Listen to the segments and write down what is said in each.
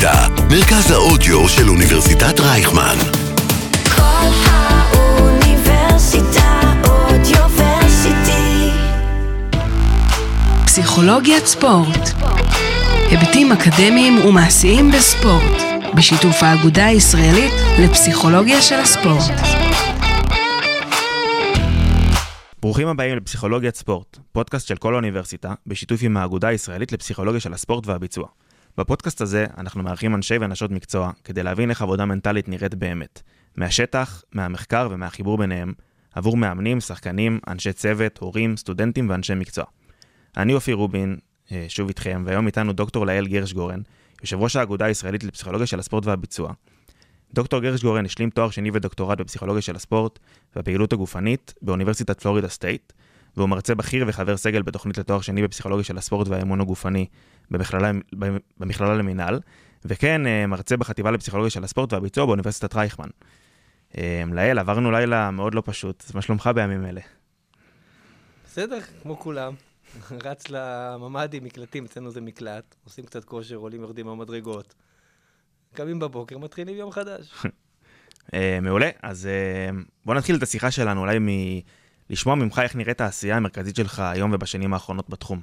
האוניברסיטה, מרכז האודיו של אוניברסיטת רייכמן. כל האוניברסיטה אודיוורסיטי. פסיכולוגיית ספורט, היבטים אקדמיים ומעשיים בספורט, בשיתוף האגודה הישראלית לפסיכולוגיה של הספורט. ברוכים הבאים לפסיכולוגיית ספורט, פודקאסט של כל האוניברסיטה, בשיתוף עם האגודה הישראלית לפסיכולוגיה של הספורט והביצוע. בפודקאסט הזה אנחנו מארחים אנשי ונשות מקצוע כדי להבין איך עבודה מנטלית נראית באמת, מהשטח, מהמחקר ומהחיבור ביניהם, עבור מאמנים, שחקנים, אנשי צוות, הורים, סטודנטים ואנשי מקצוע. אני אופי רובין, שוב איתכם, והיום איתנו דוקטור לאל גרשגורן, יושב ראש האגודה הישראלית לפסיכולוגיה של הספורט והביצוע. דוקטור גרשגורן השלים תואר שני ודוקטורט בפסיכולוגיה של הספורט והפעילות הגופנית באוניברסיטת פלורידה סטייט, והוא מרצה בכיר וחבר סגל בתוכנית לתואר שני בפסיכולוגיה של הספורט והאימון הגופני במכללה למינהל, וכן מרצה בחטיבה לפסיכולוגיה של הספורט והביצוע באוניברסיטת רייכמן. לאל, עברנו לילה מאוד לא פשוט, אז מה שלומך בימים אלה? בסדר, כמו כולם. רץ לממ"דים, מקלטים, אצלנו זה מקלט, עושים קצת כושר, עולים יורדים במדרגות. קמים בבוקר, מתחילים יום חדש. מעולה, אז בוא נתחיל את השיחה שלנו, אולי לשמוע ממך איך נראית העשייה המרכזית שלך היום ובשנים האחרונות בתחום.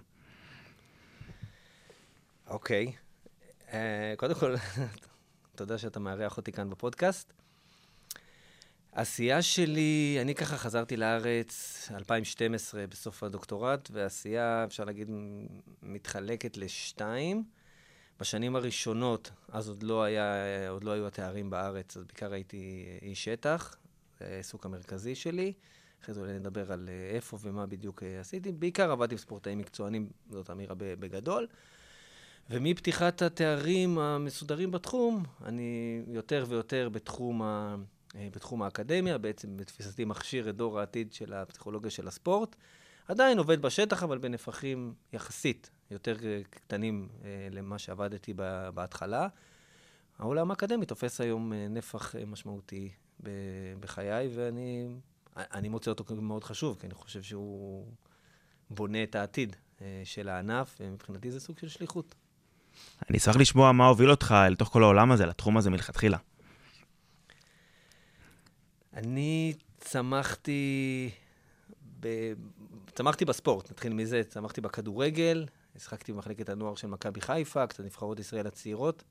אוקיי. קודם כל, תודה שאתה מארח אותי כאן בפודקאסט. העשייה שלי, אני ככה חזרתי לארץ 2012 בסוף הדוקטורט, והעשייה, אפשר להגיד, מתחלקת לשתיים. בשנים הראשונות, אז עוד לא היו התארים בארץ, אז בעיקר הייתי איש שטח, זה העיסוק המרכזי שלי. אחרי זה אולי נדבר על איפה ומה בדיוק עשיתי. בעיקר עבדתי עם ספורטאים מקצוענים, זאת אמירה בגדול. ומפתיחת התארים המסודרים בתחום, אני יותר ויותר בתחום האקדמיה, בעצם בתפיסתי מכשיר את דור העתיד של הפסיכולוגיה של הספורט. עדיין עובד בשטח, אבל בנפחים יחסית יותר קטנים למה שעבדתי בהתחלה. העולם האקדמי תופס היום נפח משמעותי בחיי, ואני מוצא אותו מאוד חשוב, כי אני חושב שהוא בונה את העתיד של הענף, ומבחינתי זה סוג של שליחות. אני אשמח לשמוע מה הוביל אותך אל תוך כל העולם הזה, לתחום הזה מלכתחילה. אני צמחתי בספורט, נתחיל מזה, צמחתי בכדורגל, השחקתי במחלקת הנוער של מכבי חיפה, קצת נבחרות ישראל הצעירות,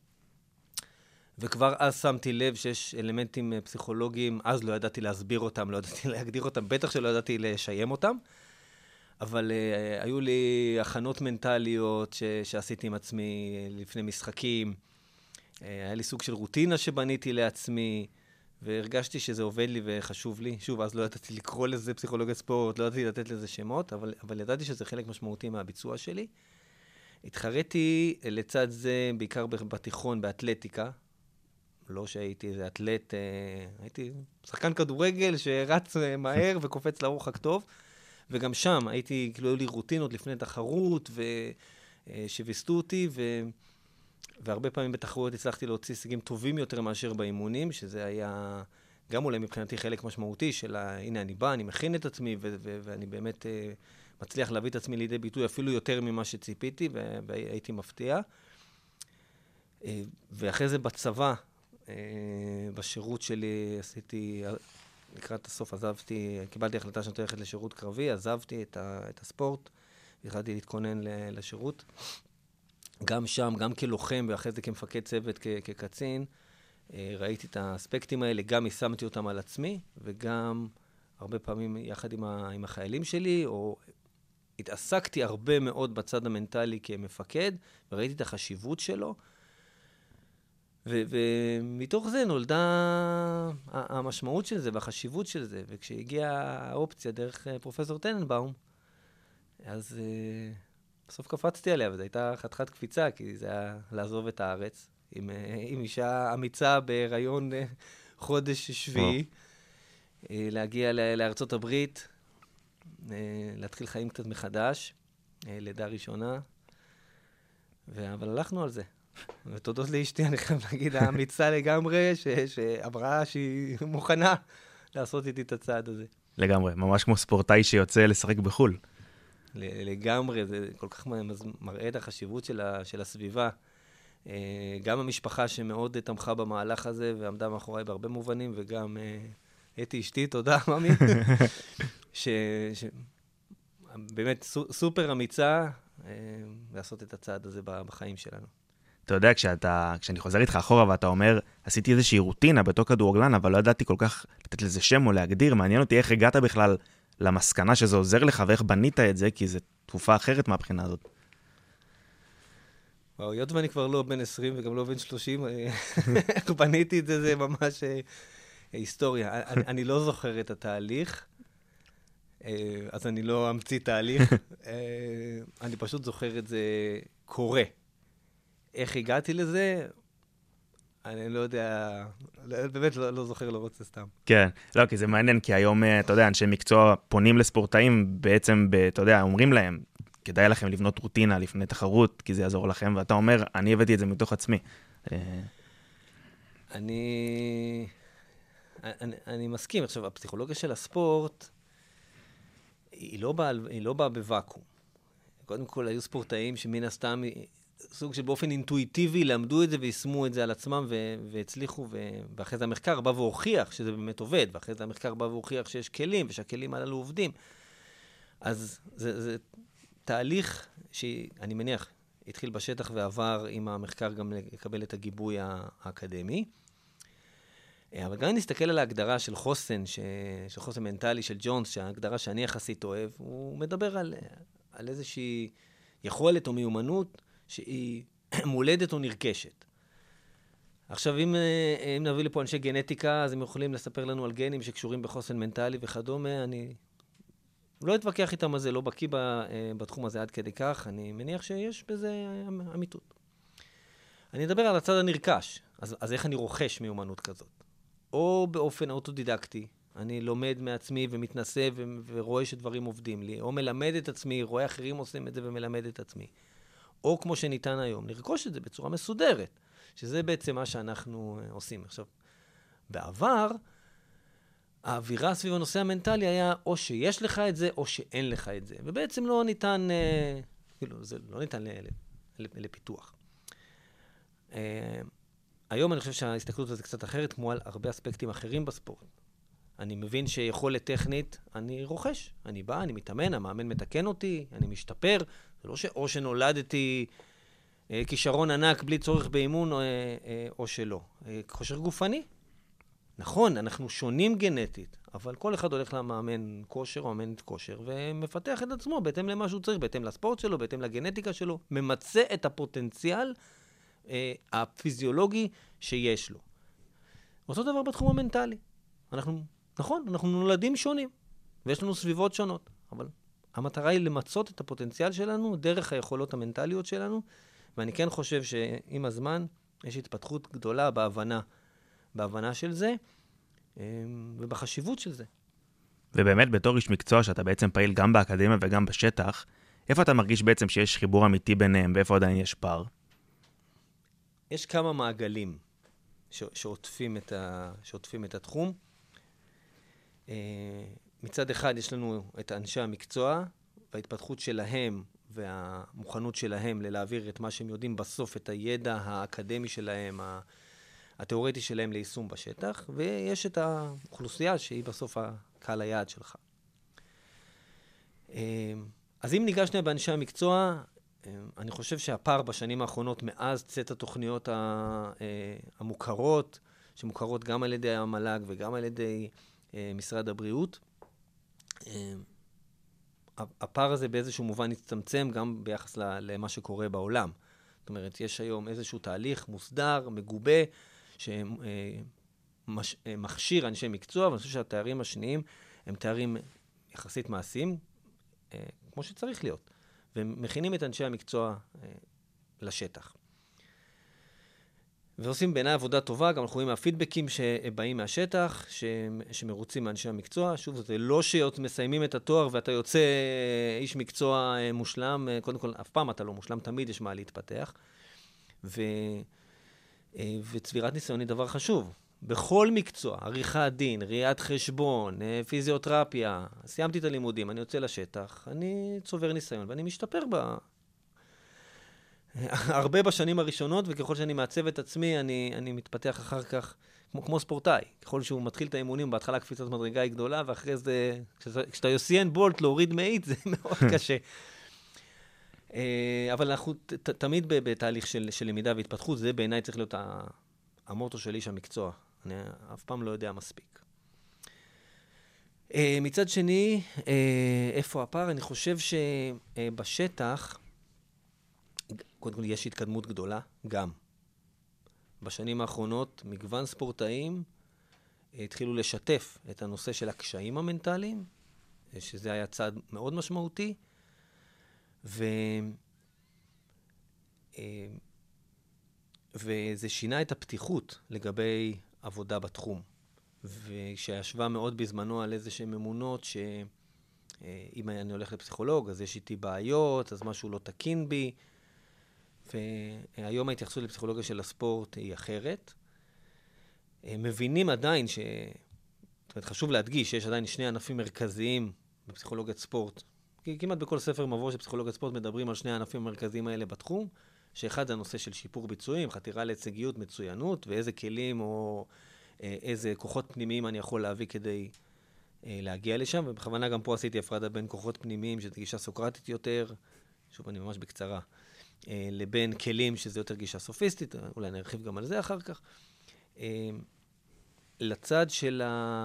וכבר אז שמתי לב שיש אלמנטים פסיכולוגיים, אז לא ידעתי להסביר אותם, לא ידעתי להגדיר אותם, בטח שלא ידעתי לשיים אותם, אבל היו לי הכנות מנטליות שעשיתי עם עצמי לפני משחקים, היה לי סוג של רוטינה שבניתי לעצמי, והרגשתי שזה עובד לי וחשוב לי. שוב, אז לא ידעתי לקרוא לזה פסיכולוגיה ספורט, לא ידעתי לתת לזה שמות, אבל ידעתי שזה חלק משמעותי מהביצוע שלי. התחרתי לצד זה, בעיקר בתיכון, באתלטיקה. לא שהייתי איזה אתלט, הייתי שחקן כדורגל שרץ מהר וקופץ לרוחק טוב. וגם שם הייתי, כאילו, היו לי רוטינות לפני תחרות, שוויסתו אותי, והרבה פעמים בתחרויות הצלחתי להוציא הישגים טובים יותר מאשר באימונים, שזה היה גם אולי מבחינתי חלק משמעותי של הנה אני בא, אני מכין את עצמי, ואני באמת מצליח להביא את עצמי לידי ביטוי אפילו יותר ממה שציפיתי, והייתי מפתיע. ואחרי זה בצבא, בשירות שלי עשיתי, לקראת הסוף עזבתי, קיבלתי החלטה שאני הולכת לשירות קרבי, עזבתי את הספורט, והתחלתי להתכונן לשירות. גם שם, גם כלוחם, ואחרי זה כמפקד צוות, כקצין, ראיתי את האספקטים האלה, גם יישמתי אותם על עצמי, וגם הרבה פעמים יחד עם החיילים שלי, או התעסקתי הרבה מאוד בצד המנטלי כמפקד, וראיתי את החשיבות שלו, ומתוך זה נולדה המשמעות של זה והחשיבות של זה, וכשהגיעה האופציה דרך פרופסור טננבאום, אז בסוף קפצתי עליה, וזו הייתה חתיכת קפיצה, כי זה היה לעזוב את הארץ, עם אישה אמיצה בהיריון חודש שביעי, להגיע לארצות הברית, להתחיל חיים קצת מחדש, לידה ראשונה, אבל הלכנו על זה. ותודות לאשתי, אני חייב להגיד, האמיצה לגמרי, שעברה שהיא מוכנה לעשות איתי את הצעד הזה. לגמרי, ממש כמו ספורטאי שיוצא לשחק בחול. לגמרי, זה כל כך מראה את החשיבות של הסביבה גם המשפחה שמאוד תמכה במהלך הזה, ועמדה מאחוריי בהרבה מובנים, וגם אתי אשתי, תודה, ממי, באמת סופר אמיצה לעשות את הצעד הזה בחיים שלנו. אתה יודע, כשאני חוזר איתך אחורה ואתה אומר, עשיתי איזושהי רוטינה בתור כדורגלן, אבל לא ידעתי כל כך לתת לזה שם או להגדיר, מעניין אותי איך הגעת בכלל למסקנה שזה עוזר לך, ואיך בנית את זה, כי זו תקופה אחרת מהבחינה הזאת. היות ואני כבר לא בן 20 וגם לא בן 30, איך בניתי את זה, זה ממש היסטוריה. אני לא זוכר את התהליך, אז אני לא אמציא תהליך, אני פשוט זוכר את זה קורה. איך הגעתי לזה? אני לא יודע, באמת לא זוכר, לא רוצה סתם. כן, לא, כי זה מעניין, כי היום, אתה יודע, אנשי מקצוע פונים לספורטאים, בעצם, אתה יודע, אומרים להם, כדאי לכם לבנות רוטינה לפני תחרות, כי זה יעזור לכם, ואתה אומר, אני הבאתי את זה מתוך עצמי. אני מסכים. עכשיו, הפסיכולוגיה של הספורט, היא לא באה בוואקום. קודם כל, היו ספורטאים שמן הסתם, סוג שבאופן אינטואיטיבי למדו את זה ויישמו את זה על עצמם והצליחו, ואחרי זה המחקר בא והוכיח שזה באמת עובד, ואחרי זה המחקר בא והוכיח שיש כלים, ושהכלים הללו עובדים. אז זה תהליך שאני מניח התחיל בשטח ועבר עם המחקר גם לקבל את הגיבוי האקדמי. אבל גם נסתכל על ההגדרה של חוסן, של חוסן מנטלי של ג'ונס, שההגדרה שאני יחסית אוהב, הוא מדבר על איזושהי יכולת או מיומנות שהיא מולדת או נרכשת. עכשיו, אם נביא לפה אנשי גנטיקה, אז הם יכולים לספר לנו על גנים שקשורים בחוסן מנטלי וכדומה. אני לא אתווכח איתם על זה, לא בקיא בתחום הזה עד כדי כך. אני מניח שיש בזה אמיתות. אני אדבר על הצד הנרכש. אז איך אני רוכש מיומנות כזאת? או באופן אוטודידקטי, אני לומד מעצמי ומתנסה ורואה שדברים עובדים לי, או מלמד את עצמי, רואה אחרים עושים את זה ומלמד את עצמי. או כמו שניתן היום, לרכוש את זה בצורה מסודרת, שזה בעצם מה שאנחנו עושים. עכשיו, בעבר, האווירה סביב הנושא המנטלי היה או שיש לך את זה או שאין לך את זה, ובעצם לא ניתן, זה לא ניתן לפיתוח. היום אני חושב שההסתכלות הזאת קצת אחרת, כמו על הרבה אספקטים אחרים בספורט. אני מבין שיכולת טכנית, אני רוכש. אני בא, אני מתאמן, המאמן מתקן אותי, אני משתפר. זה לא או שנולדתי כישרון ענק בלי צורך באימון, או שלא. כושר גופני. נכון, אנחנו שונים גנטית, אבל כל אחד הולך למאמן כושר או מאמנת כושר, ומפתח את עצמו בהתאם למה שהוא צריך, בהתאם לספורט שלו, בהתאם לגנטיקה שלו, ממצא את הפוטנציאל הפיזיולוגי שיש לו. אותו דבר בתחום המנטלי. נכון, אנחנו נולדים שונים, ויש לנו סביבות שונות, אבל המטרה היא למצות את הפוטנציאל שלנו דרך היכולות המנטליות שלנו, ואני כן חושב שעם הזמן יש התפתחות גדולה בהבנה של זה, ובחשיבות של זה. ובאמת בתור איש מקצוע שאתה בעצם פעיל גם באקדמיה וגם בשטח, איפה אתה מרגיש בעצם שיש חיבור אמיתי ביניהם, ואיפה עדיין יש פער? יש כמה מעגלים שעוטפים את התחום. מצד אחד יש לנו את אנשי המקצוע, וההתפתחות שלהם והמוכנות שלהם להעביר את מה שהם יודעים בסוף, את הידע האקדמי שלהם, התיאורטי שלהם ליישום בשטח, ויש את האוכלוסייה שהיא בסוף הקהל היעד שלך. אז אם ניגש שנייה באנשי המקצוע, אני חושב שהפער בשנים האחרונות מאז צאת התוכניות המוכרות, שמוכרות גם על ידי המל"ג וגם על ידי משרד הבריאות, הפער הזה באיזשהו מובן הצטמצם גם ביחס למה שקורה בעולם. זאת אומרת, יש היום איזשהו תהליך מוסדר, מגובה, שמכשיר אנשי מקצוע, ואני חושב שהתארים השניים הם תארים יחסית מעשיים, כמו שצריך להיות. ומכינים את אנשי המקצוע לשטח. ועושים בעיניי עבודה טובה, גם אנחנו רואים מהפידבקים שבאים מהשטח, שמרוצים מאנשי המקצוע. שוב, זה לא שמסיימים את התואר ואתה יוצא איש מקצוע מושלם. קודם כל, אף פעם אתה לא מושלם, תמיד יש מה להתפתח. וצבירת ניסיון היא דבר חשוב. בכל מקצוע, עריכת דין, ראיית חשבון, פיזיותרפיה, סיימתי את הלימודים, אני יוצא לשטח, אני צובר ניסיון ואני משתפר הרבה בשנים הראשונות, וככל שאני מעצב את עצמי, אני מתפתח אחר כך, כמו ספורטאי. ככל שהוא מתחיל את האימונים, בהתחלה קפיצת מדרגה היא גדולה, ואחרי זה, כשאתה יוסיין בולט להוריד מאית, זה מאוד קשה. אבל אנחנו תמיד בתהליך של למידה והתפתחות, זה בעיניי צריך להיות המוטו של איש המקצוע. אני אף פעם לא יודע מספיק. מצד שני, איפה הפער? אני חושב שבשטח, קודם כל יש התקדמות גדולה, גם. בשנים האחרונות, מגוון ספורטאים התחילו לשתף את הנושא של הקשיים המנטליים, שזה היה צעד מאוד משמעותי, וזה שינה את הפתיחות לגבי עבודה בתחום. ושהשווה מאוד בזמנו על איזה שהן אמונות שאם אני הולך לפסיכולוג, אז יש איתי בעיות, אז משהו לא תקין בי. והיום ההתייחסות לפסיכולוגיה של הספורט היא אחרת. מבינים עדיין זאת אומרת, חשוב להדגיש שיש עדיין שני ענפים מרכזיים בפסיכולוגיית ספורט. כי כמעט בכל ספר מבוא של פסיכולוגיית ספורט מדברים על שני הענפים המרכזיים האלה בתחום, שאחד זה הנושא של שיפור ביצועים, חתירה להישגיות, מצוינות, ואיזה כלים או איזה כוחות פנימיים אני יכול להביא כדי להגיע לשם, ובכוונה גם פה עשיתי הפרדה בין כוחות פנימיים, שזה גישה סוקרטית יותר, שוב אני ממש בקצרה, לבין כלים שזה יותר גישה סופיסטית, אולי נרחיב גם על זה אחר כך. לצד של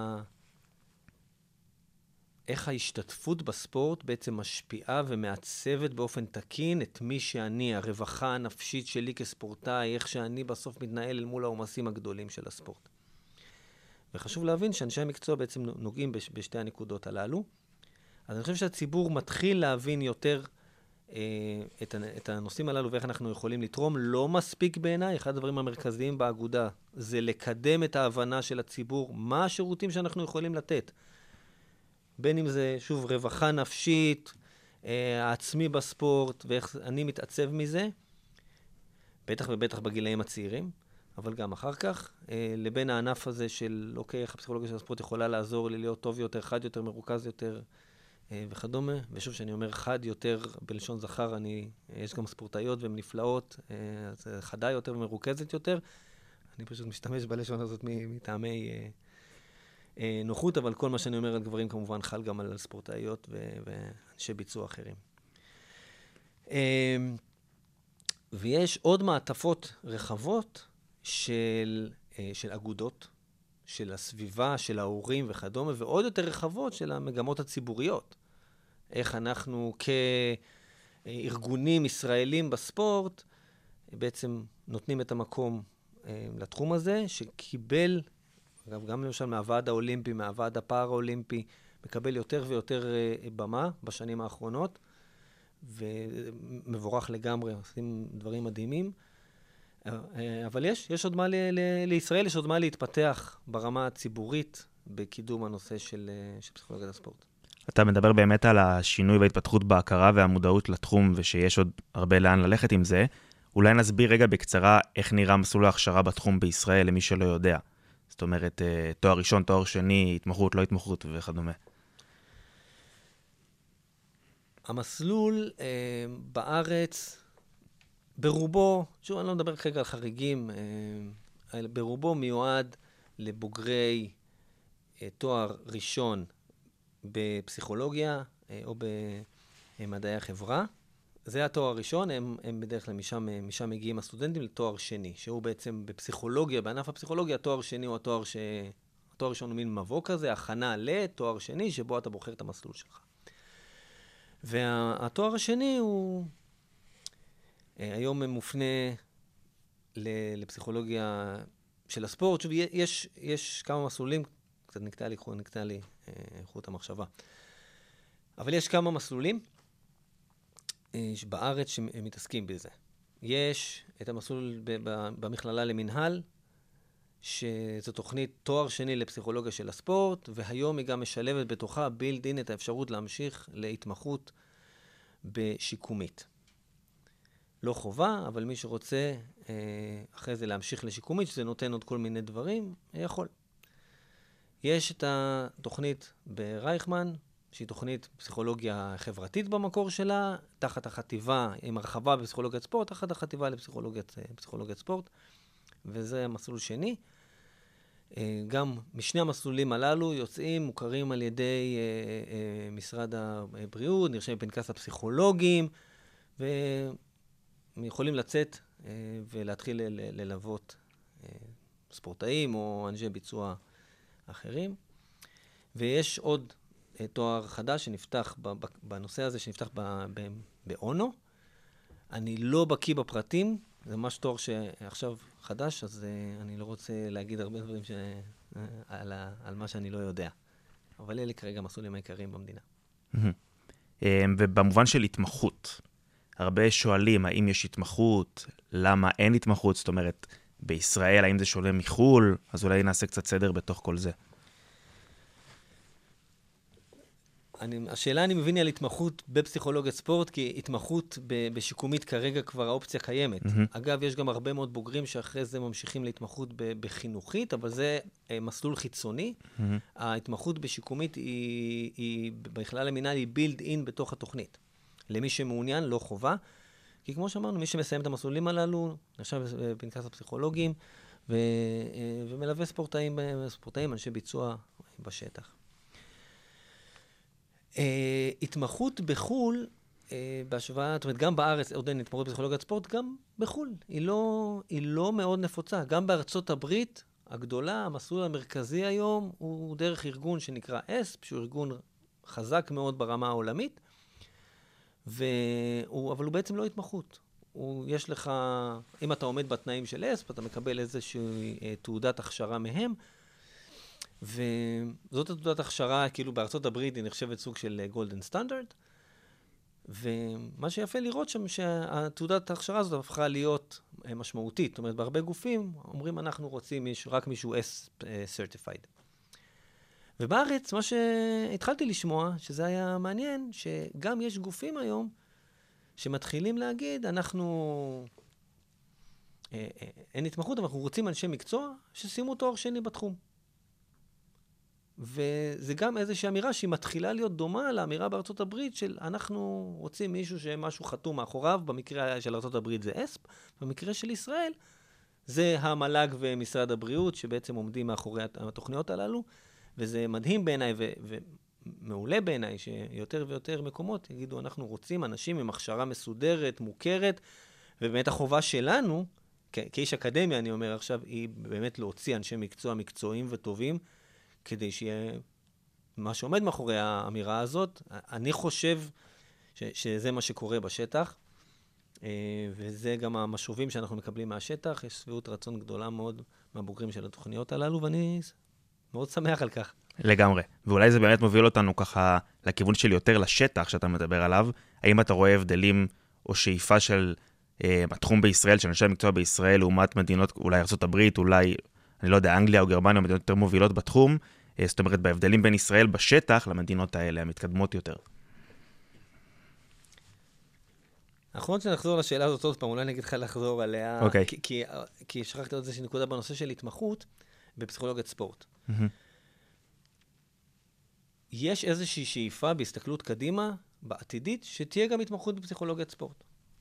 איך ההשתתפות בספורט בעצם משפיעה ומעצבת באופן תקין את מי שאני, הרווחה הנפשית שלי כספורטאי, איך שאני בסוף מתנהל אל מול העומסים הגדולים של הספורט. וחשוב להבין שאנשי המקצוע בעצם נוגעים בשתי הנקודות הללו. אז אני חושב שהציבור מתחיל להבין יותר את הנושאים הללו ואיך אנחנו יכולים לתרום. לא מספיק בעיניי, אחד הדברים המרכזיים באגודה זה לקדם את ההבנה של הציבור, מה השירותים שאנחנו יכולים לתת. בין אם זה, שוב, רווחה נפשית, העצמי בספורט, ואיך אני מתעצב מזה, בטח ובטח בגילאים הצעירים, אבל גם אחר כך, לבין הענף הזה של, אוקיי, איך הפסיכולוגיה של הספורט יכולה לעזור לי להיות טוב יותר, חד יותר, מרוכז יותר, וכדומה. ושוב, שאני אומר חד יותר, בלשון זכר, יש גם ספורטאיות והן נפלאות, חדה יותר ומרוכזת יותר. אני פשוט משתמש בלשון הזאת מטעמי נוחות, אבל כל מה שאני אומר על גברים כמובן חל גם על ספורטאיות ואנשי ביצוע אחרים. ויש עוד מעטפות רחבות של אגודות, של הסביבה, של ההורים וכדומה, ועוד יותר רחבות של המגמות הציבוריות. איך אנחנו כארגונים ישראלים בספורט בעצם נותנים את המקום לתחום הזה, שקיבל, אגב, גם למשל מהוועד האולימפי, מהוועד הפארה-אולימפי, מקבל יותר ויותר במה בשנים האחרונות, ומבורך לגמרי, עושים דברים מדהימים. אבל יש עוד מה לישראל, יש עוד מה להתפתח ברמה הציבורית בקידום הנושא של פסיכולוגיית הספורט. אתה מדבר באמת על השינוי וההתפתחות בהכרה והמודעות לתחום, ושיש עוד הרבה לאן ללכת עם זה. אולי נסביר רגע בקצרה איך נראה מסלול ההכשרה בתחום בישראל, למי שלא יודע. זאת אומרת, תואר ראשון, תואר שני, התמחות, לא התמחות וכדומה. המסלול בארץ, ברובו, שוב, אני לא מדבר כרגע על חריגים, ברובו מיועד לבוגרי תואר ראשון בפסיכולוגיה או במדעי החברה. זה התואר הראשון, הם בדרך כלל משם מגיעים הסטודנטים לתואר שני, שהוא בעצם בפסיכולוגיה, בענף הפסיכולוגיה, התואר שני הוא התואר ראשון הוא מין מבוא כזה, הכנה לתואר שני, שבו אתה בוחר את המסלול שלך. והתואר השני הוא היום מופנה לפסיכולוגיה של הספורט. שוב, יש כמה מסלולים, קצת נקטע לי חוט המחשבה. אבל יש כמה מסלולים בארץ שמתעסקים בזה. יש את המסלול במכללה למנהל, שזו תוכנית תואר שני לפסיכולוגיה של הספורט, והיום היא גם משלבת בתוכה בילד-אין את האפשרות להמשיך להתמחות בשיקומית. לא חובה, אבל מי שרוצה אחרי זה להמשיך לשיקומית, שזה נותן עוד כל מיני דברים, יכול. יש את התוכנית ברייכמן, שהיא תוכנית פסיכולוגיה חברתית במקור שלה, תחת החטיבה, עם הרחבה בפסיכולוגיית ספורט, תחת החטיבה לפסיכולוגיית ספורט, וזה מסלול שני. גם משני המסלולים הללו יוצאים, מוכרים על ידי משרד הבריאות, נרשמים בפנקס הפסיכולוגים, ויכולים לצאת ולהתחיל ללוות ספורטאים או אנשי ביצוע אחרים. ויש עוד תואר חדש שנפתח בנושא הזה, שנפתח באונו. אני לא בקיא בפרטים, זה ממש תואר שעכשיו חדש, אז אני לא רוצה להגיד הרבה דברים על מה שאני לא יודע. אבל אלה כרגע המסלולים העיקריים במדינה. ובמובן של התמחות, הרבה שואלים האם יש התמחות, למה אין התמחות, זאת אומרת, בישראל, האם זה שונה מחול, אז אולי נעשה קצת סדר בתוך כל זה. השאלה אני מבין היא על התמחות בפסיכולוגיית ספורט, כי התמחות בשיקומית כרגע כבר האופציה קיימת. אגב, יש גם הרבה מאוד בוגרים שאחרי זה ממשיכים להתמחות בחינוכית, אבל זה מסלול חיצוני. ההתמחות בשיקומית היא בכלל המינהל היא build in בתוך התוכנית. למי שמעוניין, לא חובה. כי כמו שאמרנו, מי שמסיים את המסלולים הללו, נחשב בפנקס הפסיכולוגים, ומלווה ספורטאים, אנשי ביצוע בשטח. התמחות בחול, בהשוואה, זאת אומרת, גם בארץ, עוד אין התמחות בפסיכולוגיית ספורט, גם בחול. היא לא מאוד נפוצה. גם בארצות הברית הגדולה, המסלול המרכזי היום, הוא דרך ארגון שנקרא אספ, שהוא ארגון חזק מאוד ברמה העולמית, אבל הוא בעצם לא התמחות. יש לך, אם אתה עומד בתנאים של אספ, אתה מקבל איזושהי תעודת הכשרה מהם, וזאת התעודת הכשרה, כאילו בארצות הברית היא נחשבת סוג של גולדן סטנדרט, ומה שיפה לראות שם שהתעודת ההכשרה הזאת הפכה להיות משמעותית. זאת אומרת, בהרבה גופים אומרים אנחנו רוצים רק מישהו S-Certified. ובארץ, מה שהתחלתי לשמוע, שזה היה מעניין, שגם יש גופים היום שמתחילים להגיד, אין התמחות, אבל אנחנו רוצים אנשי מקצוע ששימו תואר שני בתחום. וזה גם איזושהי אמירה שהיא מתחילה להיות דומה לאמירה בארצות הברית של אנחנו רוצים מישהו שמשהו חתום מאחוריו, במקרה של ארצות הברית זה אספ, במקרה של ישראל זה המל"ג ומשרד הבריאות שבעצם עומדים מאחורי התוכניות הללו, וזה מדהים בעיניי ומעולה בעיניי שיותר ויותר מקומות יגידו אנחנו רוצים אנשים עם הכשרה מסודרת, מוכרת, ובאמת החובה שלנו, כאיש אקדמיה אני אומר עכשיו, היא באמת להוציא אנשי מקצוע מקצועיים וטובים, כדי שיהיה מה שעומד מאחורי האמירה הזאת. אני חושב שזה מה שקורה בשטח, וזה גם המשובים שאנחנו מקבלים מהשטח. יש שביעות רצון גדולה מאוד מהבוגרים של התוכניות הללו, ואני מאוד שמח על כך. לגמרי. ואולי זה באמת מוביל אותנו ככה לכיוון של יותר לשטח שאתה מדבר עליו. האם אתה רואה הבדלים או שאיפה של התחום בישראל, של אנשי המקצוע בישראל, לעומת מדינות, אולי ארצות הברית, אולי אני לא יודע, אנגליה או גרמניה, מדינות יותר מובילות בתחום, זאת אומרת, בהבדלים בין ישראל בשטח למדינות האלה, המתקדמות יותר. נכון שנחזור לשאלה הזאת עוד פעם, אולי נגיד לך לחזור עליה, כי שכחתי עוד איזושהי נקודה בנושא של התמחות בפסיכולוגיית ספורט. יש איזושהי שאיפה בהסתכלות קדימה, בעתידית, שתהיה גם התמחות בפסיכולוגיית ספורט.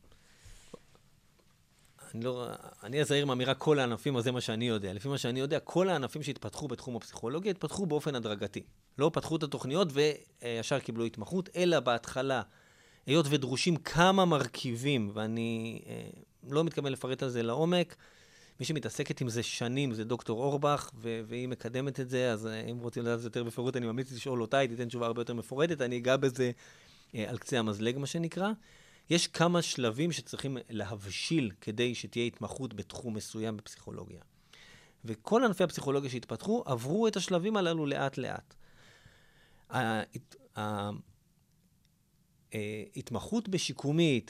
אני אזהיר מאמירה כל הענפים, אז זה מה שאני יודע. לפי מה שאני יודע, כל הענפים שהתפתחו בתחום הפסיכולוגיה, התפתחו באופן הדרגתי. לא פתחו את התוכניות וישר קיבלו התמחות, אלא בהתחלה, היות ודרושים כמה מרכיבים, ואני לא מתכוון לפרט על זה לעומק, מי שמתעסקת עם זה שנים, זה דוקטור אורבך, והיא מקדמת את זה, אז אם רוצים לדעת זה יותר בפירוט, אני ממליץ לשאול אותה, היא תיתן תשובה הרבה יותר מפורטת, אני אגע בזה על קצה המזלג, מה שנקרא. יש כמה שלבים שצריכים להבשיל כדי שתהיה התמחות בתחום מסוים בפסיכולוגיה. וכל ענפי הפסיכולוגיה שהתפתחו עברו את השלבים הללו לאט לאט. התמחות בשיקומית,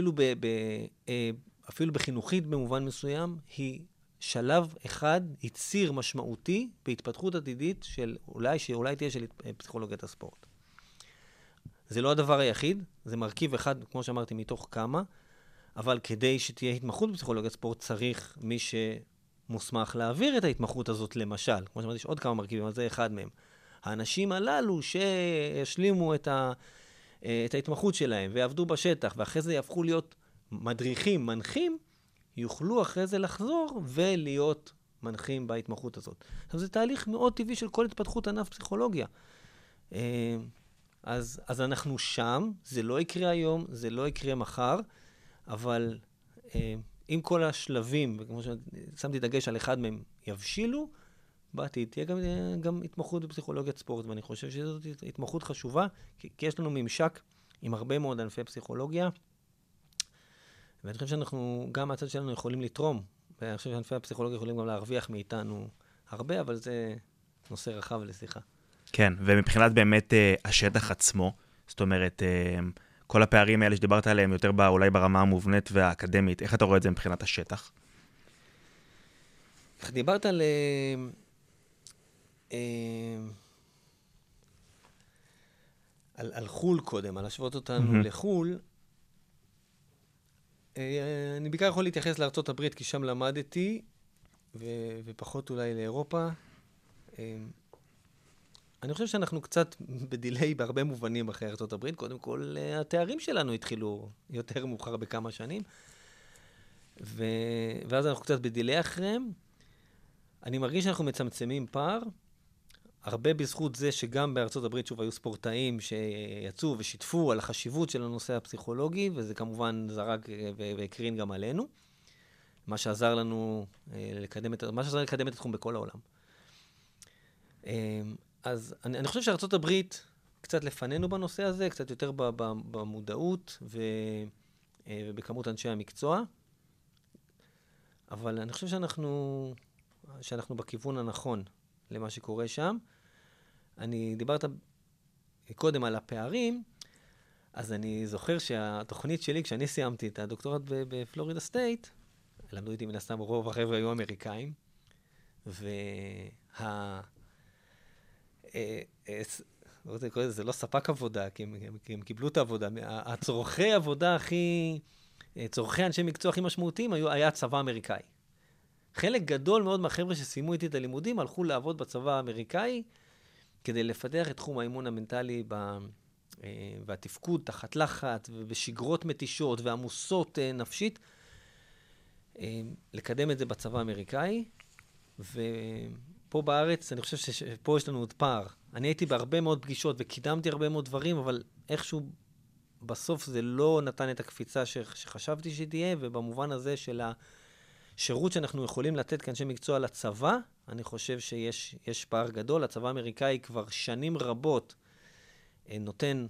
אפילו בחינוכית במובן מסוים, היא שלב אחד, היא ציר משמעותי בהתפתחות עתידית שאולי תהיה של פסיכולוגיית הספורט. זה לא הדבר היחיד, זה מרכיב אחד, כמו שאמרתי, מתוך כמה, אבל כדי שתהיה התמחות בפסיכולוגיית ספורט, צריך מי שמוסמך להעביר את ההתמחות הזאת למשל. כמו שאמרתי, יש עוד כמה מרכיבים, אבל זה אחד מהם. האנשים הללו שישלימו את ההתמחות שלהם ויעבדו בשטח, ואחרי זה יהפכו להיות מדריכים, מנחים, יוכלו אחרי זה לחזור ולהיות מנחים בהתמחות הזאת. עכשיו, זה תהליך מאוד טבעי של כל התפתחות ענף פסיכולוגיה. אז אנחנו שם, זה לא יקרה היום, זה לא יקרה מחר, אבל אם כל השלבים, וכמו ששמתי דגש על אחד מהם, יבשילו, בעתיד תהיה גם התמחות בפסיכולוגיית ספורט, ואני חושב שזאת התמחות חשובה, כי יש לנו ממשק עם הרבה מאוד ענפי פסיכולוגיה, ואני חושב שאנחנו, גם מהצד שלנו יכולים לתרום, ואני חושב שענפי הפסיכולוגיה יכולים גם להרוויח מאיתנו הרבה, אבל זה נושא רחב לשיחה. כן, ומבחינת באמת השטח עצמו, זאת אומרת, כל הפערים האלה שדיברת עליהם יותר אולי ברמה המובנית והאקדמית, איך אתה רואה את זה מבחינת השטח? דיברת על חול קודם, על להשוות אותנו לחול. אני בעיקר יכול להתייחס לארצות הברית, כי שם למדתי, ופחות אולי לאירופה. אני חושב שאנחנו קצת בדילי בהרבה מובנים אחרי ארצות הברית. קודם כל, התארים שלנו התחילו יותר מאוחר בכמה שנים, ואז אנחנו קצת בדילי אחריהם. אני מרגיש שאנחנו מצמצמים פער, הרבה בזכות זה שגם בארצות הברית שוב היו ספורטאים שיצאו ושיתפו על החשיבות של הנושא הפסיכולוגי, וזה כמובן זרק והקרין גם עלינו, מה שעזר לנו לקדם את התחום בכל העולם. אז אני חושב שארצות הברית קצת לפנינו בנושא הזה, קצת יותר במודעות ובכמות אנשי המקצוע, אבל אני חושב שאנחנו בכיוון הנכון למה שקורה שם. אני דיברת קודם על הפערים, אז אני זוכר שהתוכנית שלי, כשאני סיימתי את הדוקטורט בפלורידה סטייט, למדו איתי מן הסתם רוב החבר'ה היו אמריקאים, זה לא ספק עבודה, כי הם קיבלו את העבודה. הצורכי עבודה צורכי אנשי מקצוע הכי משמעותיים היה הצבא האמריקאי. חלק גדול מאוד מהחבר'ה שסיימו איתי את הלימודים הלכו לעבוד בצבא האמריקאי, כדי לפתח את תחום האימון המנטלי והתפקוד תחת לחץ ובשגרות מתישות ועמוסות נפשית, לקדם את זה בצבא האמריקאי. ופה בארץ, אני חושב שפה יש לנו עוד פער. אני הייתי בהרבה מאוד פגישות וקידמתי הרבה מאוד דברים, אבל איכשהו בסוף זה לא נתן את הקפיצה שחשבתי שתהיה, ובמובן הזה של השירות שאנחנו יכולים לתת כאנשי מקצוע לצבא, אני חושב שיש פער גדול. הצבא האמריקאי כבר שנים רבות נותן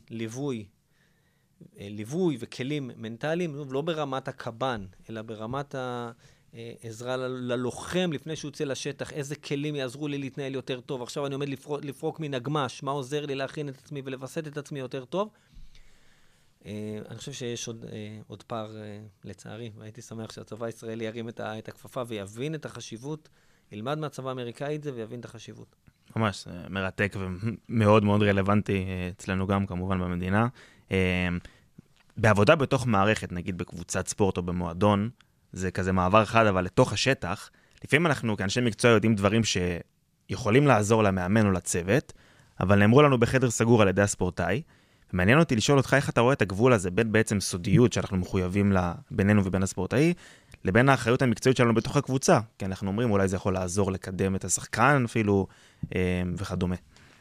ליווי וכלים מנטליים, לא ברמת הקב"ן, אלא ברמת העזרה ללוחם לפני שהוא יוצא לשטח, איזה כלים יעזרו לי להתנהל יותר טוב. עכשיו אני עומד לפרוק מנגמש, מה עוזר לי להכין את עצמי ולווסת את עצמי יותר טוב. אני חושב שיש עוד פער לצערי, והייתי שמח שהצבא הישראלי ירים את הכפפה ויבין את החשיבות, ילמד מהצבא האמריקאי את זה ויבין את החשיבות. ממש מרתק ומאוד מאוד רלוונטי אצלנו גם כמובן במדינה. בעבודה בתוך מערכת, נגיד בקבוצת ספורט או במועדון, זה כזה מעבר אחד, אבל לתוך השטח, לפעמים אנחנו כאנשי מקצוע יודעים דברים שיכולים לעזור למאמן או לצוות, אבל נאמרו לנו בחדר סגור על ידי הספורטאי, ומעניין אותי לשאול אותך איך אתה רואה את הגבול הזה בין בעצם סודיות שאנחנו מחויבים לה בינינו ובין הספורטאי, לבין האחריות המקצועית שלנו בתוך הקבוצה, כי אנחנו אומרים אולי זה יכול לעזור לקדם את השחקן אפילו וכדומה.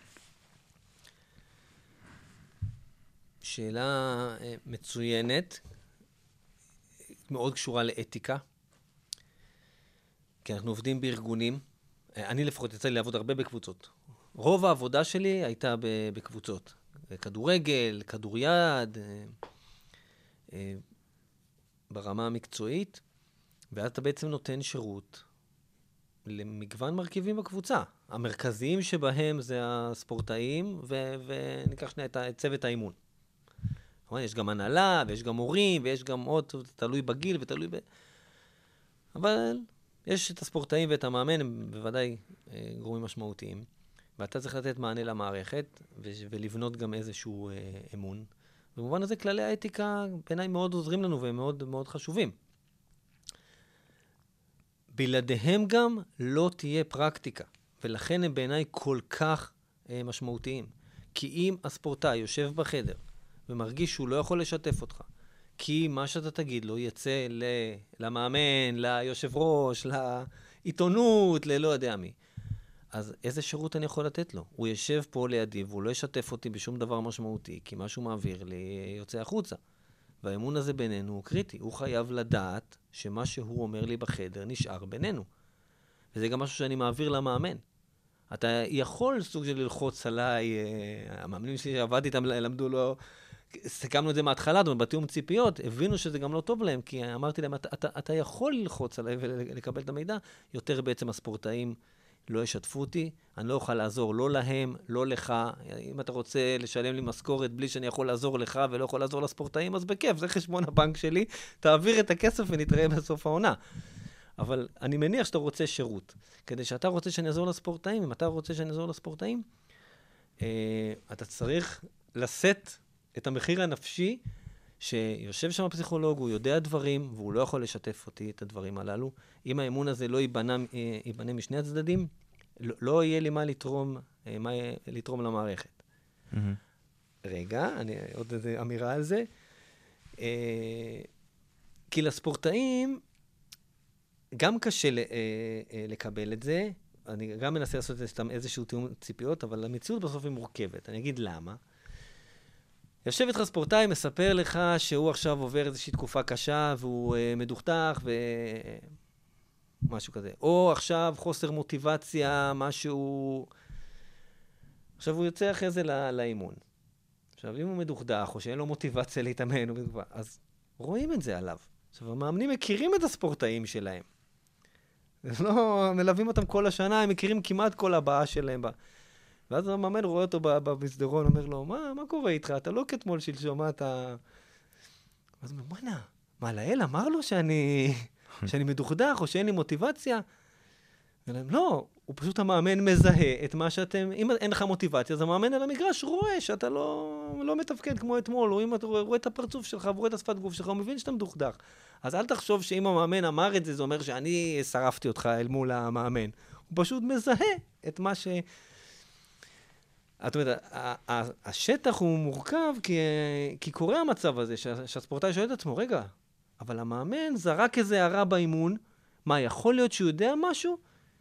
שאלה מצוינת, מאוד קשורה לאתיקה, כי אנחנו עובדים בארגונים. אני לפחות יצא לי לעבוד הרבה בקבוצות. רוב העבודה שלי הייתה בקבוצות. כדורגל, כדוריד, ברמה המקצועית, ואז אתה בעצם נותן שירות למגוון מרכיבים בקבוצה. המרכזיים שבהם זה הספורטאים, וניקח שנייה את צוות האימון. יש גם הנהלה, ויש גם הורים, ויש גם עוד, תלוי בגיל ותלוי אבל יש את הספורטאים ואת המאמן, הם בוודאי גורמים משמעותיים. ואתה צריך לתת מענה למערכת, ולבנות גם איזשהו אמון. במובן הזה כללי האתיקה בעיניי מאוד עוזרים לנו, והם מאוד מאוד חשובים. בלעדיהם גם לא תהיה פרקטיקה, ולכן הם בעיניי כל כך משמעותיים. כי אם הספורטאי יושב בחדר ומרגיש שהוא לא יכול לשתף אותך, כי מה שאתה תגיד לו יצא למאמן, ליושב ראש, לעיתונות, ללא יודע מי. אז איזה שירות אני יכול לתת לו? הוא יושב פה לידי והוא לא ישתף אותי בשום דבר משמעותי, כי מה שהוא מעביר לי יוצא החוצה. והאמון הזה בינינו הוא קריטי. הוא חייב לדעת שמה שהוא אומר לי בחדר נשאר בינינו. וזה גם משהו שאני מעביר למאמן. אתה יכול סוג של ללחוץ עליי, המאמנים שלי שעבדתי איתם למדו לו, סיכמנו את זה מההתחלה, בתיאום ציפיות, הבינו שזה גם לא טוב להם, כי אמרתי להם, אתה יכול ללחוץ עליי ולקבל את המידע, יותר בעצם הספורטאים לא ישתפו אותי, אני לא אוכל לעזור לא להם, לא לך, אם אתה רוצה לשלם לי משכורת בלי שאני יכול לעזור לך ולא יכול לעזור לספורטאים, אז בכיף, זה חשבון הבנק שלי, תעביר את הכסף ונתראה בסוף העונה. אבל אני מניח שאתה רוצה שירות. כדי שאתה רוצה שאני אעזור לספורטאים, אם אתה רוצה שאני אעזור לספורטאים, אתה צריך לשאת את המחיר הנפשי, שיושב שם הפסיכולוג, הוא יודע דברים, והוא לא יכול לשתף אותי את הדברים הללו. אם האמון הזה לא ייבנה משני הצדדים, לא יהיה לי מה לתרום למערכת. רגע, עוד איזו אמירה על זה. כי לספורטאים, גם קשה לקבל את זה, אני גם מנסה לעשות איזשהו תיאום ציפיות, אבל המציאות בסוף היא מורכבת. אני אגיד למה. יושב איתך ספורטאי, מספר לך שהוא עכשיו עובר איזושהי תקופה קשה, והוא מדוכדך ומשהו כזה. או עכשיו חוסר מוטיבציה, משהו... עכשיו הוא יוצא אחרי זה לאימון. עכשיו, אם הוא מדוכדך, או שאין לו מוטיבציה להתאמן, אז רואים את זה עליו. עכשיו, המאמנים מכירים את הספורטאים שלהם. לא מלווים אותם כל השנה, הם מכירים כמעט כל הבאה שלהם. ואז המאמן רואה אותו במסדרון, אומר לו, מה קורה איתך? אתה לא כתמול שלשום, מה אתה... אז הוא אומר, מה, לאל אמר לו שאני מדוכדך, או שאין לי מוטיבציה? ולהם, לא, הוא פשוט המאמן מזהה את מה שאתם... אם אין לך מוטיבציה, אז המאמן על המגרש רואה שאתה לא מתפקד כמו אתמול, או אם אתה רואה את הפרצוף שלך, ורואה את השפת גוף שלך, הוא מבין שאתה מדוכדך. אז אל תחשוב שאם המאמן אמר את זה, זה אומר שאני שרפתי אותך אל מול המאמן. הוא פשוט מזהה את מה ש... זאת אומרת, השטח הוא מורכב כי קורה המצב הזה, שהספורטאי שואל את עצמו, רגע, אבל המאמן זרק איזה הערה באימון, מה, יכול להיות שהוא יודע משהו?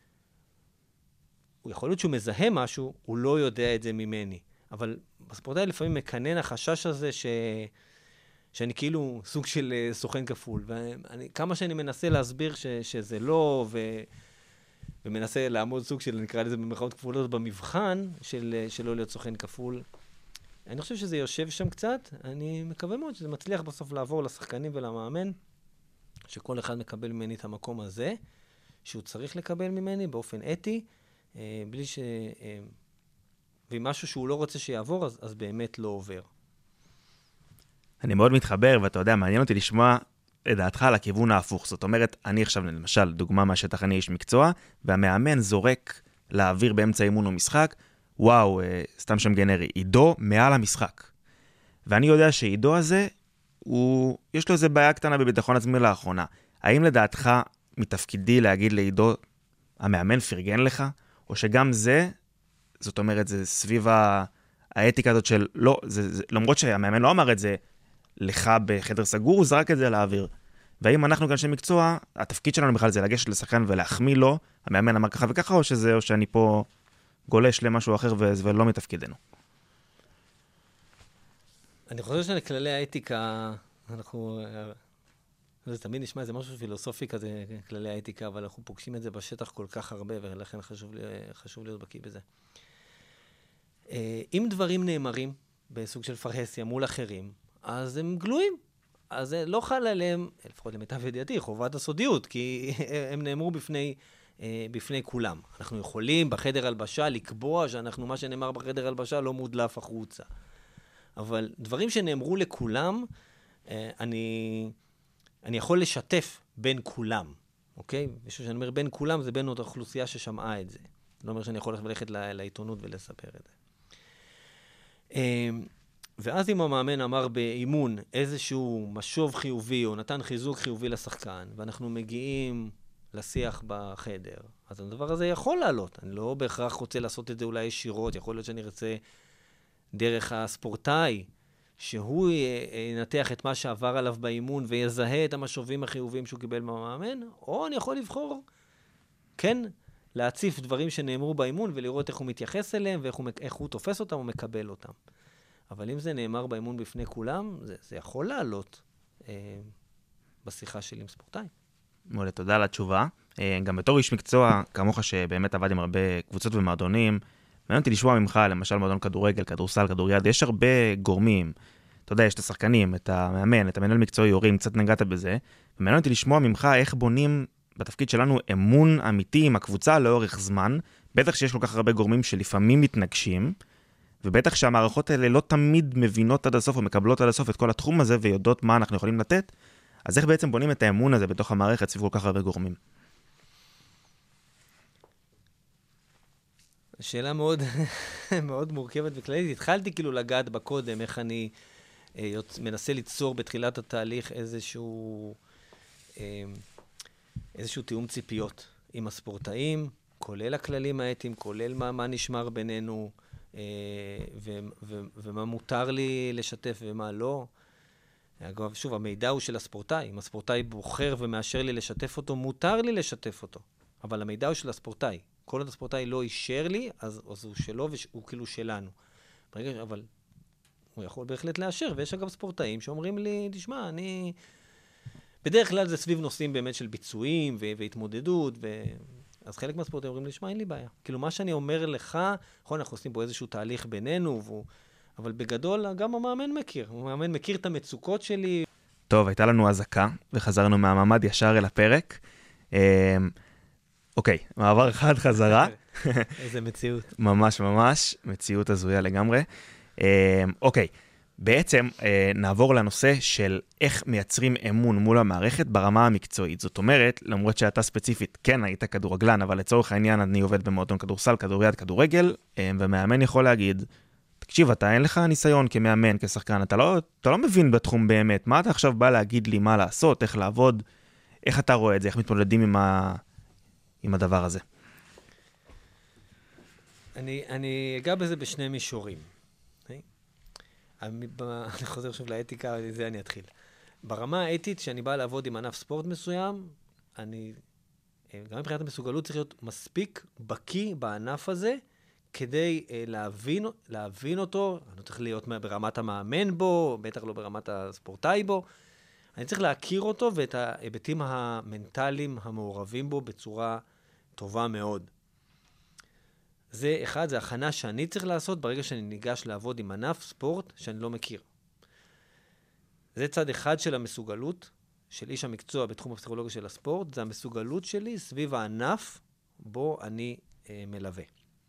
הוא יכול להיות שהוא מזהה משהו, הוא לא יודע את זה ממני. אבל בספורטאי לפעמים מקנן החשש הזה שאני כאילו סוג של סוכן כפול. וכמה שאני מנסה להסביר שזה לא, ומנסה לעמוד סוג של, נקרא לזה במרכאות כפולות, במבחן שלא להיות סוכן כפול. אני חושב שזה יושב שם קצת, אני מקווה מאוד שזה מצליח בסוף לעבור לשחקנים ולמאמן, שכל אחד מקבל ממני את המקום הזה, שהוא צריך לקבל ממני באופן אתי, בלי ש... ואם משהו שהוא לא רוצה שיעבור, אז באמת לא עובר. אני מאוד מתחבר, ואתה יודע, מעניין אותי לשמוע את דעתך על הכיוון ההפוך. זאת אומרת, אני עכשיו, למשל, דוגמה מהשטח, אני איש מקצוע, והמאמן זורק לאוויר באמצע אימון ומשחק, וואו, סתם שם גנרי, עידו מעל המשחק. ואני יודע שעידו הזה, יש לו איזה בעיה קטנה בביטחון עצמי לאחרונה. האם לדעתך מתפקידי להגיד לעידו, המאמן פרגן לך? או שגם זה, זאת אומרת, זה סביב האתיקה הזאת של, לא, למרות שהמאמן לא אמר את זה לך בחדר סגור, הוא זרק את זה לאוויר. והאם אנחנו כאנשי מקצוע, התפקיד שלנו בכלל זה לגשת לשחקן ולהחמיא לו, המאמן אמר ככה וככה, או שאני פה גולש למשהו אחר ולא מתפקידנו? אני חושב שלכללי האתיקה, זה תמיד נשמע איזה משהו פילוסופי כזה, כללי האתיקה, אבל אנחנו פוגשים את זה בשטח כל כך הרבה, ולכן חשוב להיות בקיא בזה. אם דברים נאמרים בסוג של פרהסיה מול אחרים, אז הם גלויים. אז זה לא חל עליהם, לפחות למיטב ידיעתי, חובת הסודיות, כי הם נאמרו בפני כולם. אנחנו יכולים בחדר הלבשה לקבוע שאנחנו, מה שנאמר בחדר הלבשה לא מודלף החוצה. אבל דברים שנאמרו לכולם, אני יכול לשתף בין כולם, אוקיי? משהו שאני אומר בין כולם, זה בין אותה אוכלוסייה ששמעה את זה. לא אומר שאני יכול ללכת לעיתונות ולספר את זה. ואז אם המאמן אמר באימון איזשהו משוב חיובי, או נתן חיזוק חיובי לשחקן, ואנחנו מגיעים לשיח בחדר, אז הדבר הזה יכול לעלות. אני לא בהכרח רוצה לעשות את זה אולי ישירות, יכול להיות שאני רוצה דרך הספורטאי, שהוא ינתח את מה שעבר עליו באימון ויזהה את המשובים החיוביים שהוא קיבל מהמאמן, או אני יכול לבחור, כן, להציף דברים שנאמרו באימון ולראות איך הוא מתייחס אליהם ואיך הוא תופס אותם או מקבל אותם. אבל אם זה נאמר באימון בפני כולם, זה יכול לעלות בשיחה שלי עם ספורטאי. מעולה, תודה על התשובה. גם בתור איש מקצוע, כמוך שבאמת עבד עם הרבה קבוצות ומועדונים, מעניין אותי לשמוע ממך, למשל מועדון כדורגל, כדורסל, כדוריד, יש הרבה גורמים, אתה יודע, יש את השחקנים, את המאמן, את המנהל מקצועי הורים, קצת נגעת בזה, ומעניין אותי לשמוע ממך איך בונים בתפקיד שלנו אמון אמיתי עם הקבוצה לאורך זמן, בטח שיש כל כך הרבה גורמים שלפעמים מתנגשים, ובטח שהמערכות האלה לא תמיד מבינות עד הסוף או מקבלות עד הסוף את כל התחום הזה ויודעות מה אנחנו יכולים לתת, אז איך בעצם בונים את האמון הזה בתוך המערכת סביב כל כך הרבה גורמים? שאלה מאוד, מאוד מורכבת וכללית. התחלתי כאילו לגעת בקודם, איך אני מנסה ליצור בתחילת התהליך איזשהו תיאום ציפיות עם הספורטאים, כולל הכללים האתיים, כולל מה נשמר בינינו, ומה מותר לי לשתף ומה לא. אגב, שוב, המידע הוא של הספורטאי. אם הספורטאי בוחר ומאשר לי לשתף אותו, מותר לי לשתף אותו. אבל המידע הוא של הספורטאי. כל עוד הספורטאי לא אישר לי, אז הוא שלו והוא כאילו שלנו. אבל הוא יכול בהחלט לאשר, ויש אגב ספורטאים שאומרים לי, תשמע, אני... בדרך כלל זה סביב נושאים באמת של ביצועים והתמודדות, אז חלק מהספורטאים אומרים לי, תשמע, אין לי בעיה. כאילו מה שאני אומר לך, נכון, אנחנו עושים פה איזשהו תהליך בינינו, אבל בגדול גם המאמן מכיר. המאמן מכיר את המצוקות שלי. טוב, הייתה לנו הזקה, וחזרנו מהממד ישר אל הפרק. אוקיי, מעבר אחד חזרה. איזה מציאות. ממש ממש, מציאות הזויה לגמרי. אוקיי, בעצם נעבור לנושא של איך מייצרים אמון מול המערכת ברמה המקצועית. זאת אומרת, למרות שאתה ספציפית, כן, היית כדורגלן, אבל לצורך העניין אני עובד במועדון כדורסל, כדוריד, כדורגל, ומאמן יכול להגיד, תקשיב, אתה אין לך ניסיון כמאמן, כשחקן, אתה לא מבין בתחום באמת, מה אתה עכשיו בא להגיד לי מה לעשות, איך לעבוד, איך אתה רואה את זה, איך מתמודדים עם הדבר הזה? אני אגע בזה בשני מישורים. אני חוזר שוב לאתיקה, זה אני אתחיל. ברמה האתית, שאני בא לעבוד עם ענף ספורט מסוים, גם מבחינת המסוגלות צריך להיות מספיק בקי בענף הזה, כדי להבין אותו. אני צריך להיות ברמת המאמן בו, בטח לא ברמת הספורטאי בו. אני צריך להכיר אותו ואת ההיבטים המנטליים המעורבים בו בצורה טובה מאוד. זה אחד, זה הכנה שאני צריך לעשות ברגע שאני ניגש לעבוד עם ענף ספורט שאני לא מכיר. זה צד אחד של המסוגלות של איש המקצוע בתחום הפסיכולוגיה של הספורט, זה המסוגלות שלי סביב הענף בו אני מלווה.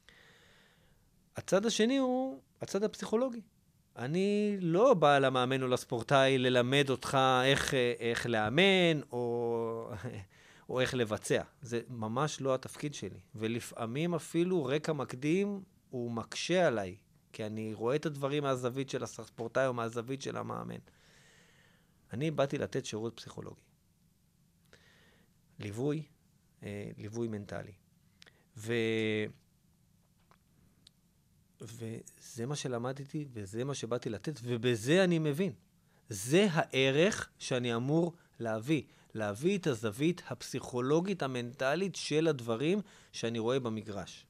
הצד השני הוא הצד הפסיכולוגי. אני לא בא למאמן או לספורטאי ללמד אותך איך לאמן או איך לבצע. זה ממש לא התפקיד שלי. ולפעמים אפילו רקע מקדים הוא מקשה עליי, כי אני רואה את הדברים מהזווית של הספורטאי או מהזווית של המאמן. אני באתי לתת שירות פסיכולוגי. ליווי מנטלי. וזה מה שלמדתי, וזה מה שבאתי לתת, ובזה אני מבין. זה הערך שאני אמור להביא את הזווית הפסיכולוגית, המנטלית של הדברים שאני רואה במגרש.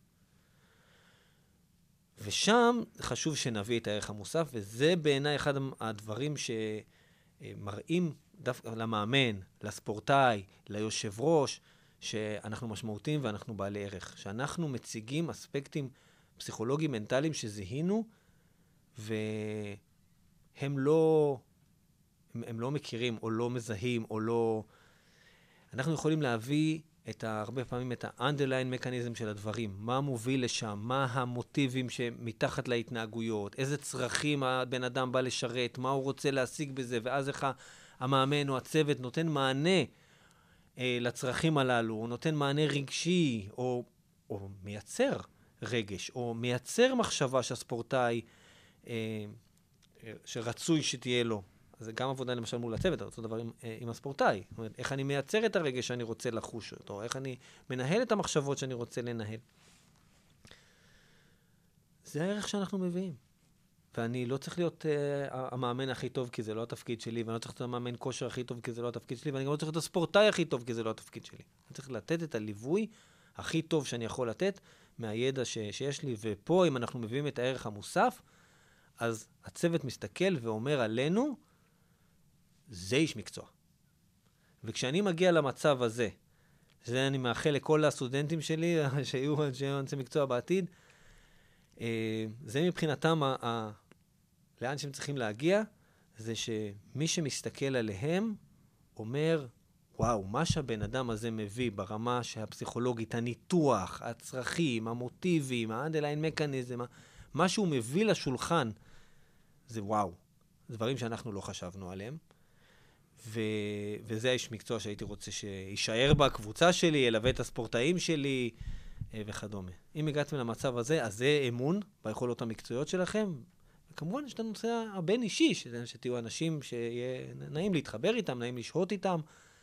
ושם חשוב שנביא את הערך המוסף, וזה בעיניי אחד הדברים שמראים דווקא למאמן, לספורטאי, ליושב ראש, שאנחנו משמעותיים ואנחנו בעלי ערך. שאנחנו מציגים אספקטים פסיכולוגיים מנטליים שזיהינו, והם לא מכירים או לא מזהים או לא... אנחנו יכולים להביא הרבה פעמים את ה-underline mechanism של הדברים. מה מוביל לשם? מה המוטיבים שמתחת להתנהגויות? איזה צרכים הבן אדם בא לשרת? מה הוא רוצה להשיג בזה? ואז איך המאמן או הצוות נותן מענה לצרכים הללו, הוא נותן מענה רגשי או מייצר רגש, או מייצר מחשבה שהספורטאי שרצוי שתהיה לו. זה גם עבודה למשל מול הצוות, אותו דבר עם הספורטאי. זאת אומרת, איך אני מייצר את הרגש שאני רוצה לחוש אותו, איך אני מנהל את המחשבות שאני רוצה לנהל. זה הערך שאנחנו מביאים. ואני לא צריך להיות המאמן הכי טוב, כי זה לא התפקיד שלי, ואני לא צריך להיות המאמן כושר הכי טוב, כי זה לא התפקיד שלי, ואני גם לא צריך להיות הספורטאי הכי טוב, כי זה לא התפקיד שלי. אני צריך לתת את הליווי הכי טוב שאני יכול לתת מהידע שיש לי, ופה אם אנחנו מביאים את הערך המוסף, אז הצוות מסתכל ואומר עלינו, זה איש מקצוע. וכשאני מגיע למצב הזה, שזה אני מאחל לכל הסטודנטים שלי, שיהיו אנשי מקצוע בעתיד, זה מבחינתם, לאן שהם צריכים להגיע, זה שמי שמסתכל עליהם, אומר, וואו, מה שהבן אדם הזה מביא ברמה שהפסיכולוגית, הניתוח, הצרכים, המוטיבים, האנדליין מקניזם, מה שהוא מביא לשולחן, זה וואו. דברים שאנחנו לא חשבנו עליהם. וזה האיש מקצוע שהייתי רוצה שישאר בקבוצה שלי, ילווה את הספורטאים שלי וכדומה. אם הגעתם למצב הזה, אז זה אמון ביכולות המקצועיות שלכם. וכמובן, יש את הנושא הבין אישי, שתהיו אנשים שיהיה נעים להתחבר איתם, נעים לשהות איתם.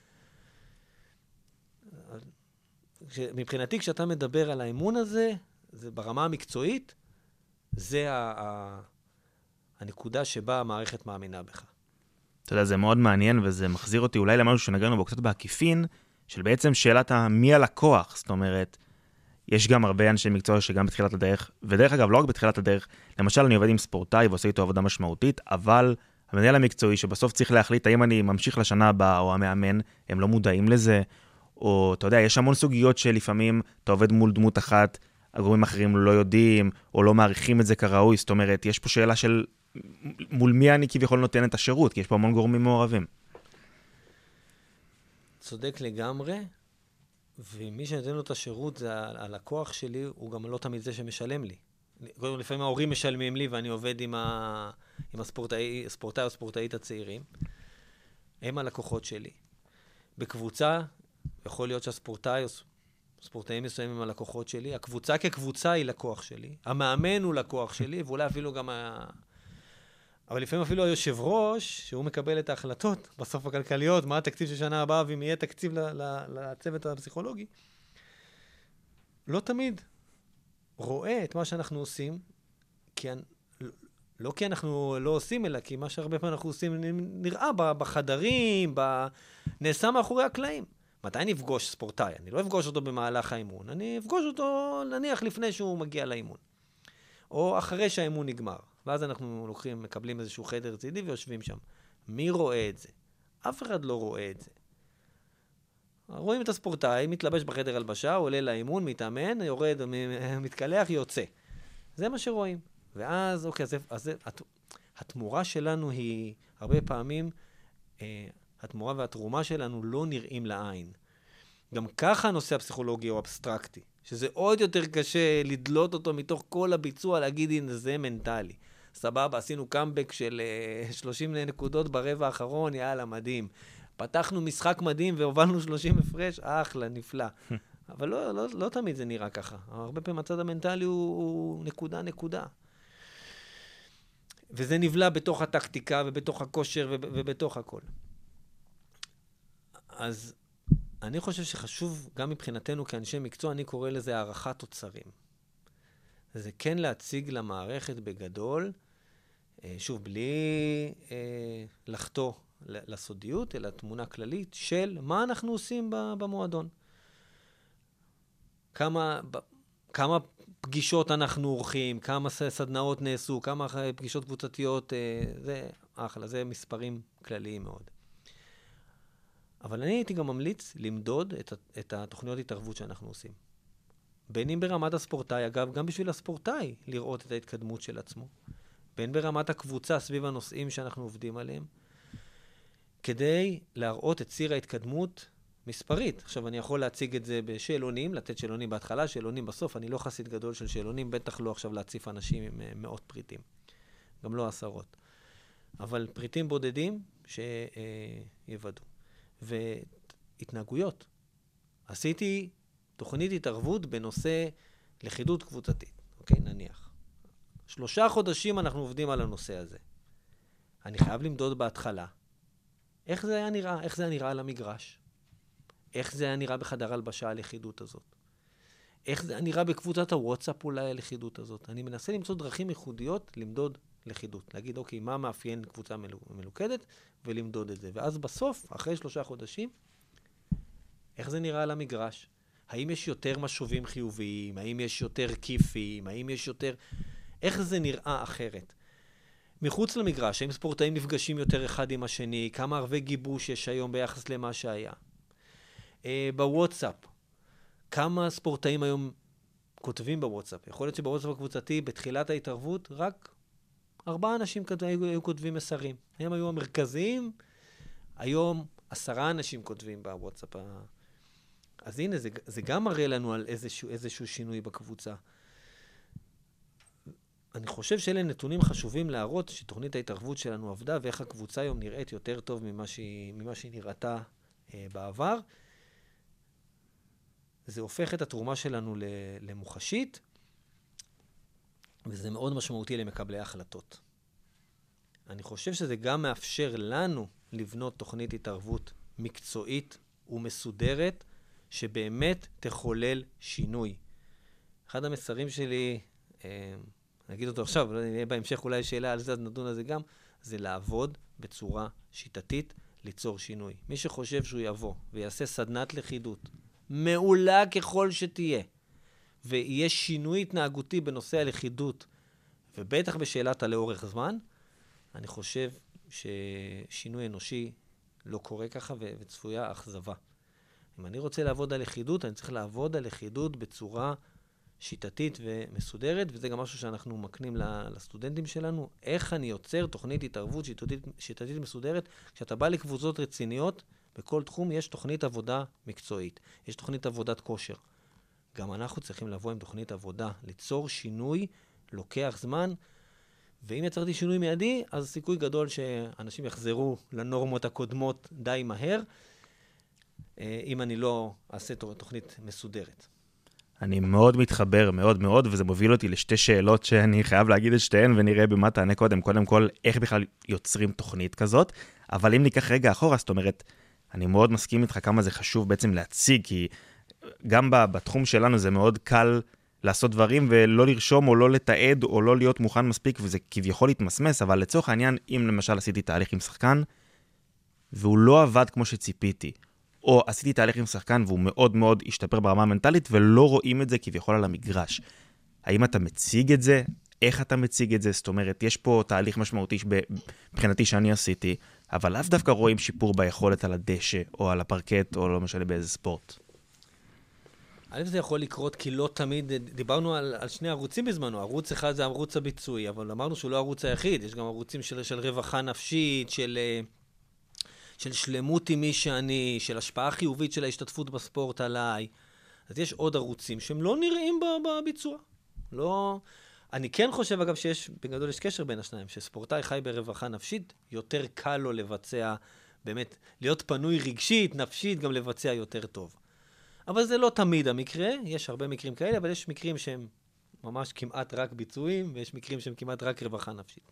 מבחינתי, כשאתה מדבר על האמון הזה, זה ברמה המקצועית, זה הנקודה שבה המערכת מאמינה בך. אתה יודע, זה מאוד מעניין, וזה מחזיר אותי אולי למשהו שנגרנו בו קצת בעקיפין, של בעצם שאלת מי הלקוח. זאת אומרת, יש גם הרבה אנשי מקצוע שגם בתחילת הדרך, ודרך אגב, לא רק בתחילת הדרך, למשל אני עובד עם ספורטאי ועושה איתו עבודה משמעותית, אבל המנהל המקצועי שבסוף צריך להחליט האם אני ממשיך לשנה הבאה או המאמן, הם לא מודעים לזה, או אתה יודע, יש המון סוגיות שלפעמים אתה עובד מול דמות אחת, הגורמים אחרים לא יודעים, או לא מעריכים את זה כראוי. זאת אומרת, יש פה שאלה של מול מי אני כביכול נותן את השירות, כי יש פה המון גורמים מעורבים. צודק לגמרי, ומי שנותן לו את השירות זה הלקוח שלי, הוא גם לא תמיד זה שמשלם לי. לפעמים ההורים משלמים לי, ואני עובד עם הספורטאי או ספורטאית הצעירים. הם הלקוחות שלי. בקבוצה, יכול להיות שהספורטאי או ספורטאים מסוימים הם הלקוחות שלי. הקבוצה כקבוצה היא לקוח שלי. המאמן הוא לקוח שלי, ואולי אפילו גם אבל לפעמים אפילו היושב ראש, שהוא מקבל את ההחלטות בסוף הכלכליות, מה התקציב של שנה הבאה, ואם יהיה תקציב לצוות הפסיכולוגי, לא תמיד רואה את מה שאנחנו עושים, לא כי אנחנו לא עושים, אלא כי מה שהרבה פעמים אנחנו עושים נראה בחדרים, נעשה מאחורי הקלעים. מתי נפגוש ספורטאי? אני לא אפגוש אותו במהלך האימון, אני אפגוש אותו נניח לפני שהוא מגיע לאימון, או אחרי שהאימון נגמר. ואז אנחנו מקבלים איזשהו חדר צידי ויושבים שם. מי רואה את זה? אף אחד לא רואה את זה. רואים את הספורטאי, מתלבש בחדר הלבשה, עולה לאימון, מתאמן, יורד, מתקלח, יוצא. זה מה שרואים. ואז, אוקיי, אז התמורה שלנו היא, הרבה פעמים, התמורה והתרומה שלנו לא נראים לעין. גם ככה הנושא הפסיכולוגי הוא אבסטרקטי, שזה עוד יותר קשה לדלות אותו מתוך כל הביצוע, להגיד, הנה, זה מנטלי. סבבה, עשינו קאמבק של 30 נקודות ברבע האחרון, יאללה, מדהים. פתחנו משחק מדהים והובלנו 30 הפרש, אחלה, נפלא. אבל לא תמיד זה נראה ככה. הרבה פעמים הצד המנטלי הוא נקודה. וזה נבלע בתוך הטקטיקה ובתוך הכושר ובתוך הכל. אז אני חושב שחשוב, גם מבחינתנו כאנשי מקצוע, אני קורא לזה הערכת תוצרים. זה כן להציג למערכת בגדול, שוב, בלי לחתוא לסודיות, אלא תמונה כללית של מה אנחנו עושים במועדון. כמה פגישות אנחנו עורכים, כמה סדנאות נעשו, כמה פגישות קבוצתיות, זה אחלה, זה מספרים כלליים מאוד. אבל אני הייתי גם ממליץ למדוד את התוכניות התערבות שאנחנו עושים. בין אם ברמת הספורטאי, אגב, גם בשביל הספורטאי, לראות את ההתקדמות של עצמו. בין ברמת הקבוצה סביב הנושאים שאנחנו עובדים עליהם, כדי להראות את ציר ההתקדמות מספרית. עכשיו, אני יכול להציג את זה בשאלונים, לתת שאלונים בהתחלה, שאלונים בסוף. אני לא חסיד גדול של שאלונים, בטח לא עכשיו להציף אנשים עם מאות פריטים. גם לא עשרות. אבל פריטים בודדים שיוודאו. והתנהגויות. עשיתי תוכנית התערבות בנושא לכידות קבוצתית. אוקיי, נניח. 3 חודשים אנחנו עובדים על הנושא הזה. אני חייב למדוד בהתחלה. איך זה היה נראה? איך זה היה נראה על המגרש? איך זה היה נראה בחדר הלבשה הלכידות הזאת? איך זה היה נראה בקבוצת הוואטסאפ אולי הלכידות הזאת? אני מנסה למצוא דרכים ייחודיות למדוד לכידות. להגיד, אוקיי, מה מאפיין קבוצה מלוכדת? ולמדוד את זה. ואז בסוף, אחרי 3 חודשים, איך זה נראה על המגרש? האם יש יותר משובים חיוביים? האם יש יותר כיפים? האם יש יותר... איך זה נראה אחרת? מחוץ למגרש, האם ספורטאים נפגשים יותר אחד עם השני? כמה ערבי גיבוש יש היום ביחס למה שהיה? בוואטסאפ, כמה ספורטאים היום כותבים בוואטסאפ? יכול להיות שבוואטסאפ הקבוצתי, בתחילת ההתערבות, רק 4 אנשים היו כותבים מסרים. הם היו המרכזיים, היום 10 אנשים כותבים בוואטסאפ. אז הנה, זה גם מראה לנו על איזשהו שינוי בקבוצה. אני חושב שאלה נתונים חשובים להראות שתוכנית ההתערבות שלנו עבדה, ואיך הקבוצה היום נראית יותר טוב ממה שהיא נראתה בעבר. זה הופך את התרומה שלנו למוחשית, וזה מאוד משמעותי למקבלי ההחלטות. אני חושב שזה גם מאפשר לנו לבנות תוכנית התערבות מקצועית ומסודרת, שבאמת תחולל שינוי. אחד המסרים שלי, נגיד אותו עכשיו, אבל נהיה בהמשך אולי שאלה על זה, אז נדון על זה גם, זה לעבוד בצורה שיטתית, ליצור שינוי. מי שחושב שהוא יבוא ויעשה סדנת לכידות, מעולה ככל שתהיה, ויש שינוי התנהגותי בנושא הלכידות, ובטח בשאלת לאורך זמן, אני חושב ששינוי אנושי לא קורה ככה וצפויה אכזבה. אם אני רוצה לעבוד על לכידות, אני צריך לעבוד על לכידות בצורה שיטתית ומסודרת, וזה גם משהו שאנחנו מקנים לסטודנטים שלנו, איך אני יוצר תוכנית התערבות שיטתית מסודרת. כשאתה בא לקבוצות רציניות, בכל תחום יש תוכנית עבודה מקצועית, יש תוכנית עבודת כושר. גם אנחנו צריכים לבוא עם תוכנית עבודה, ליצור שינוי, לוקח זמן, ואם יצרתי שינוי מיידי, אז סיכוי גדול שאנשים יחזרו לנורמות הקודמות די מהר, אם אני לא אעשה תוכנית מסודרת. אני מאוד מתחבר, מאוד מאוד, וזה מוביל אותי לשתי שאלות שאני חייב להגיד את שתיהן, ונראה במה תענה קודם. קודם כל, איך בכלל יוצרים תוכנית כזאת, אבל אם ניקח רגע אחורה, זאת אומרת, אני מאוד מסכים איתך כמה זה חשוב בעצם להציג, כי גם בתחום שלנו זה מאוד קל לעשות דברים, ולא לרשום או לא לתעד או לא להיות מוכן מספיק, וזה כביכול להתמסמס, אבל לצורך העניין, אם למשל עשיתי תהליך עם שחקן, והוא לא עבד כמו שציפיתי, או עשיתי תהליך עם שחקן והוא מאוד מאוד השתפר ברמה המנטלית, ולא רואים את זה כביכול על המגרש. האם אתה מציג את זה? איך אתה מציג את זה? זאת אומרת, יש פה תהליך משמעותי מבחינתי שאני עשיתי, אבל לאו דווקא רואים שיפור ביכולת על הדשא, או על הפרקט, או לא משנה באיזה ספורט. זה יכול לקרות כי לא תמיד, דיברנו על 2 ערוצים בזמנו, ערוץ אחד זה ערוץ הביצועי, אבל אמרנו שהוא לא הערוץ היחיד, יש גם ערוצים של רווחה נפשית, של שלמות עם מי שאני, של השפעה חיובית של ההשתתפות בספורט עליי. אז יש עוד ערוצים שהם לא נראים בביצוע. לא... אני כן חושב, אגב, בגדול יש קשר בין השניים, שספורטאי חי ברווחה נפשית, יותר קל לו לבצע, באמת, להיות פנוי רגשית, נפשית, גם לבצע יותר טוב. אבל זה לא תמיד המקרה, יש הרבה מקרים כאלה, אבל יש מקרים שהם ממש כמעט רק ביצועים, ויש מקרים שהם כמעט רק רווחה נפשית.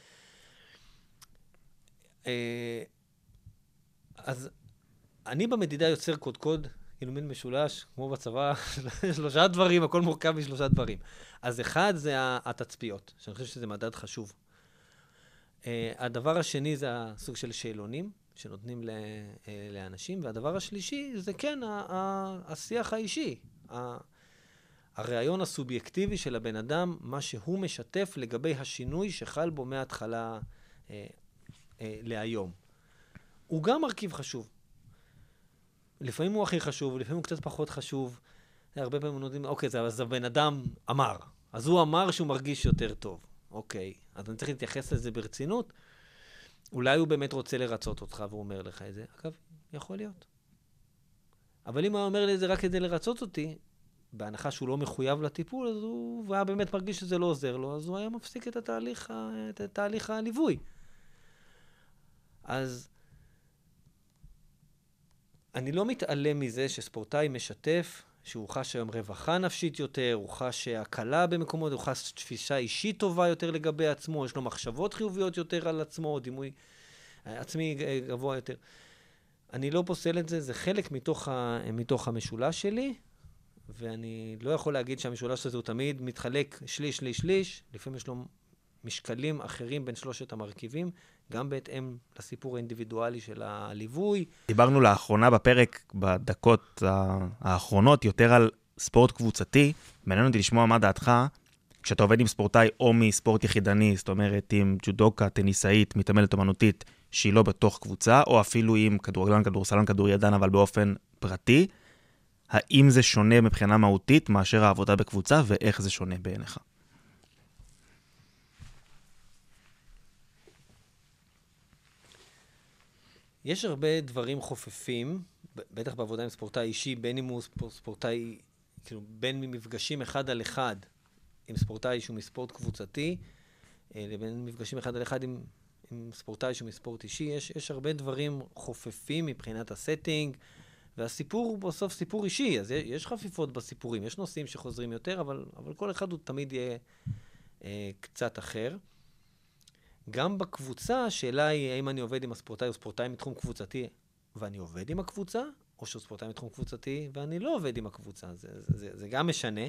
אז אני במדידה יוצר קודקוד, כאילו מין משולש, כמו בצבא, 3 דברים, הכל מורכב מ3 דברים. אז אחד זה התצפיות, שאני חושב שזה מדד חשוב. הדבר השני זה הסוג של שאלונים, שנותנים לאנשים, והדבר השלישי זה כן השיח האישי, הרעיון הסובייקטיבי של הבן אדם, מה שהוא משתף לגבי השינוי שחל בו מההתחלה להיום. הוא גם מרכיב חשוב. לפעמים הוא הכי חשוב, לפעמים הוא קצת פחות חשוב. הרבה פעמים נותנים, אוקיי, אז הבן אדם אמר. אז הוא אמר שהוא מרגיש יותר טוב. אוקיי, אז אני צריך להתייחס לזה ברצינות. אולי הוא באמת רוצה לרצות אותך והוא אומר לך את זה. אגב, יכול להיות. אבל אם הוא אומר לי את זה רק כדי לרצות אותי, בהנחה שהוא לא מחויב לטיפול, אז הוא היה באמת מרגיש שזה לא עוזר לו, אז הוא היה מפסיק את תהליך הליווי. אז אני לא מתעלם מזה שספורטאי משתף שהוא חש היום רווחה נפשית יותר, הוא חש הקלה במקומות, הוא חש תפיסה אישית טובה יותר לגבי עצמו, יש לו מחשבות חיוביות יותר על עצמו, דימוי עצמי גבוה יותר. אני לא פוסל את זה, זה חלק מתוך המשולש שלי, ואני לא יכול להגיד שהמשולש הזה הוא תמיד מתחלק שליש, לפעמים יש לו משקלים אחרים בין שלושת המרכיבים, גם בהתאם לסיפור האינדיבידואלי של הליווי. דיברנו לאחרונה בפרק, בדקות האחרונות, יותר על ספורט קבוצתי. מעניין אותי לשמוע מה דעתך, כשאתה עובד עם ספורטאי או מספורט יחידני, זאת אומרת עם ג'ודוקה, טניסאית, מתעמלת אומנותית, שהיא לא בתוך קבוצה, או אפילו עם כדורגלן, כדורסלן, כדורידן, אבל באופן פרטי, האם זה שונה מבחינה מהותית מאשר העבודה בקבוצה, ואיך זה שונה בעיניך? יש הרבה דברים חופפים, בטח בעבודה עם ספורטאי אישי, בין אם הוא ספורטאי, כאילו בין ממפגשים אחד על אחד עם ספורטאי שהוא מספורט קבוצתי, לבין מפגשים אחד על אחד עם ספורטאי שהוא מספורט אישי, יש הרבה דברים חופפים מבחינת הסטינג, והסיפור הוא בסוף סיפור אישי, אז יש חפיפות בסיפורים, יש נושאים שחוזרים יותר, אבל כל אחד הוא תמיד יהיה קצת אחר. גם בקבוצה, השאלה היא האם אני עובד עם הספורטאי או ספורטאי מתחום קבוצתי ואני עובד עם הקבוצה, או שהוא ספורטאי מתחום קבוצתי ואני לא עובד עם הקבוצה. זה גם משנה.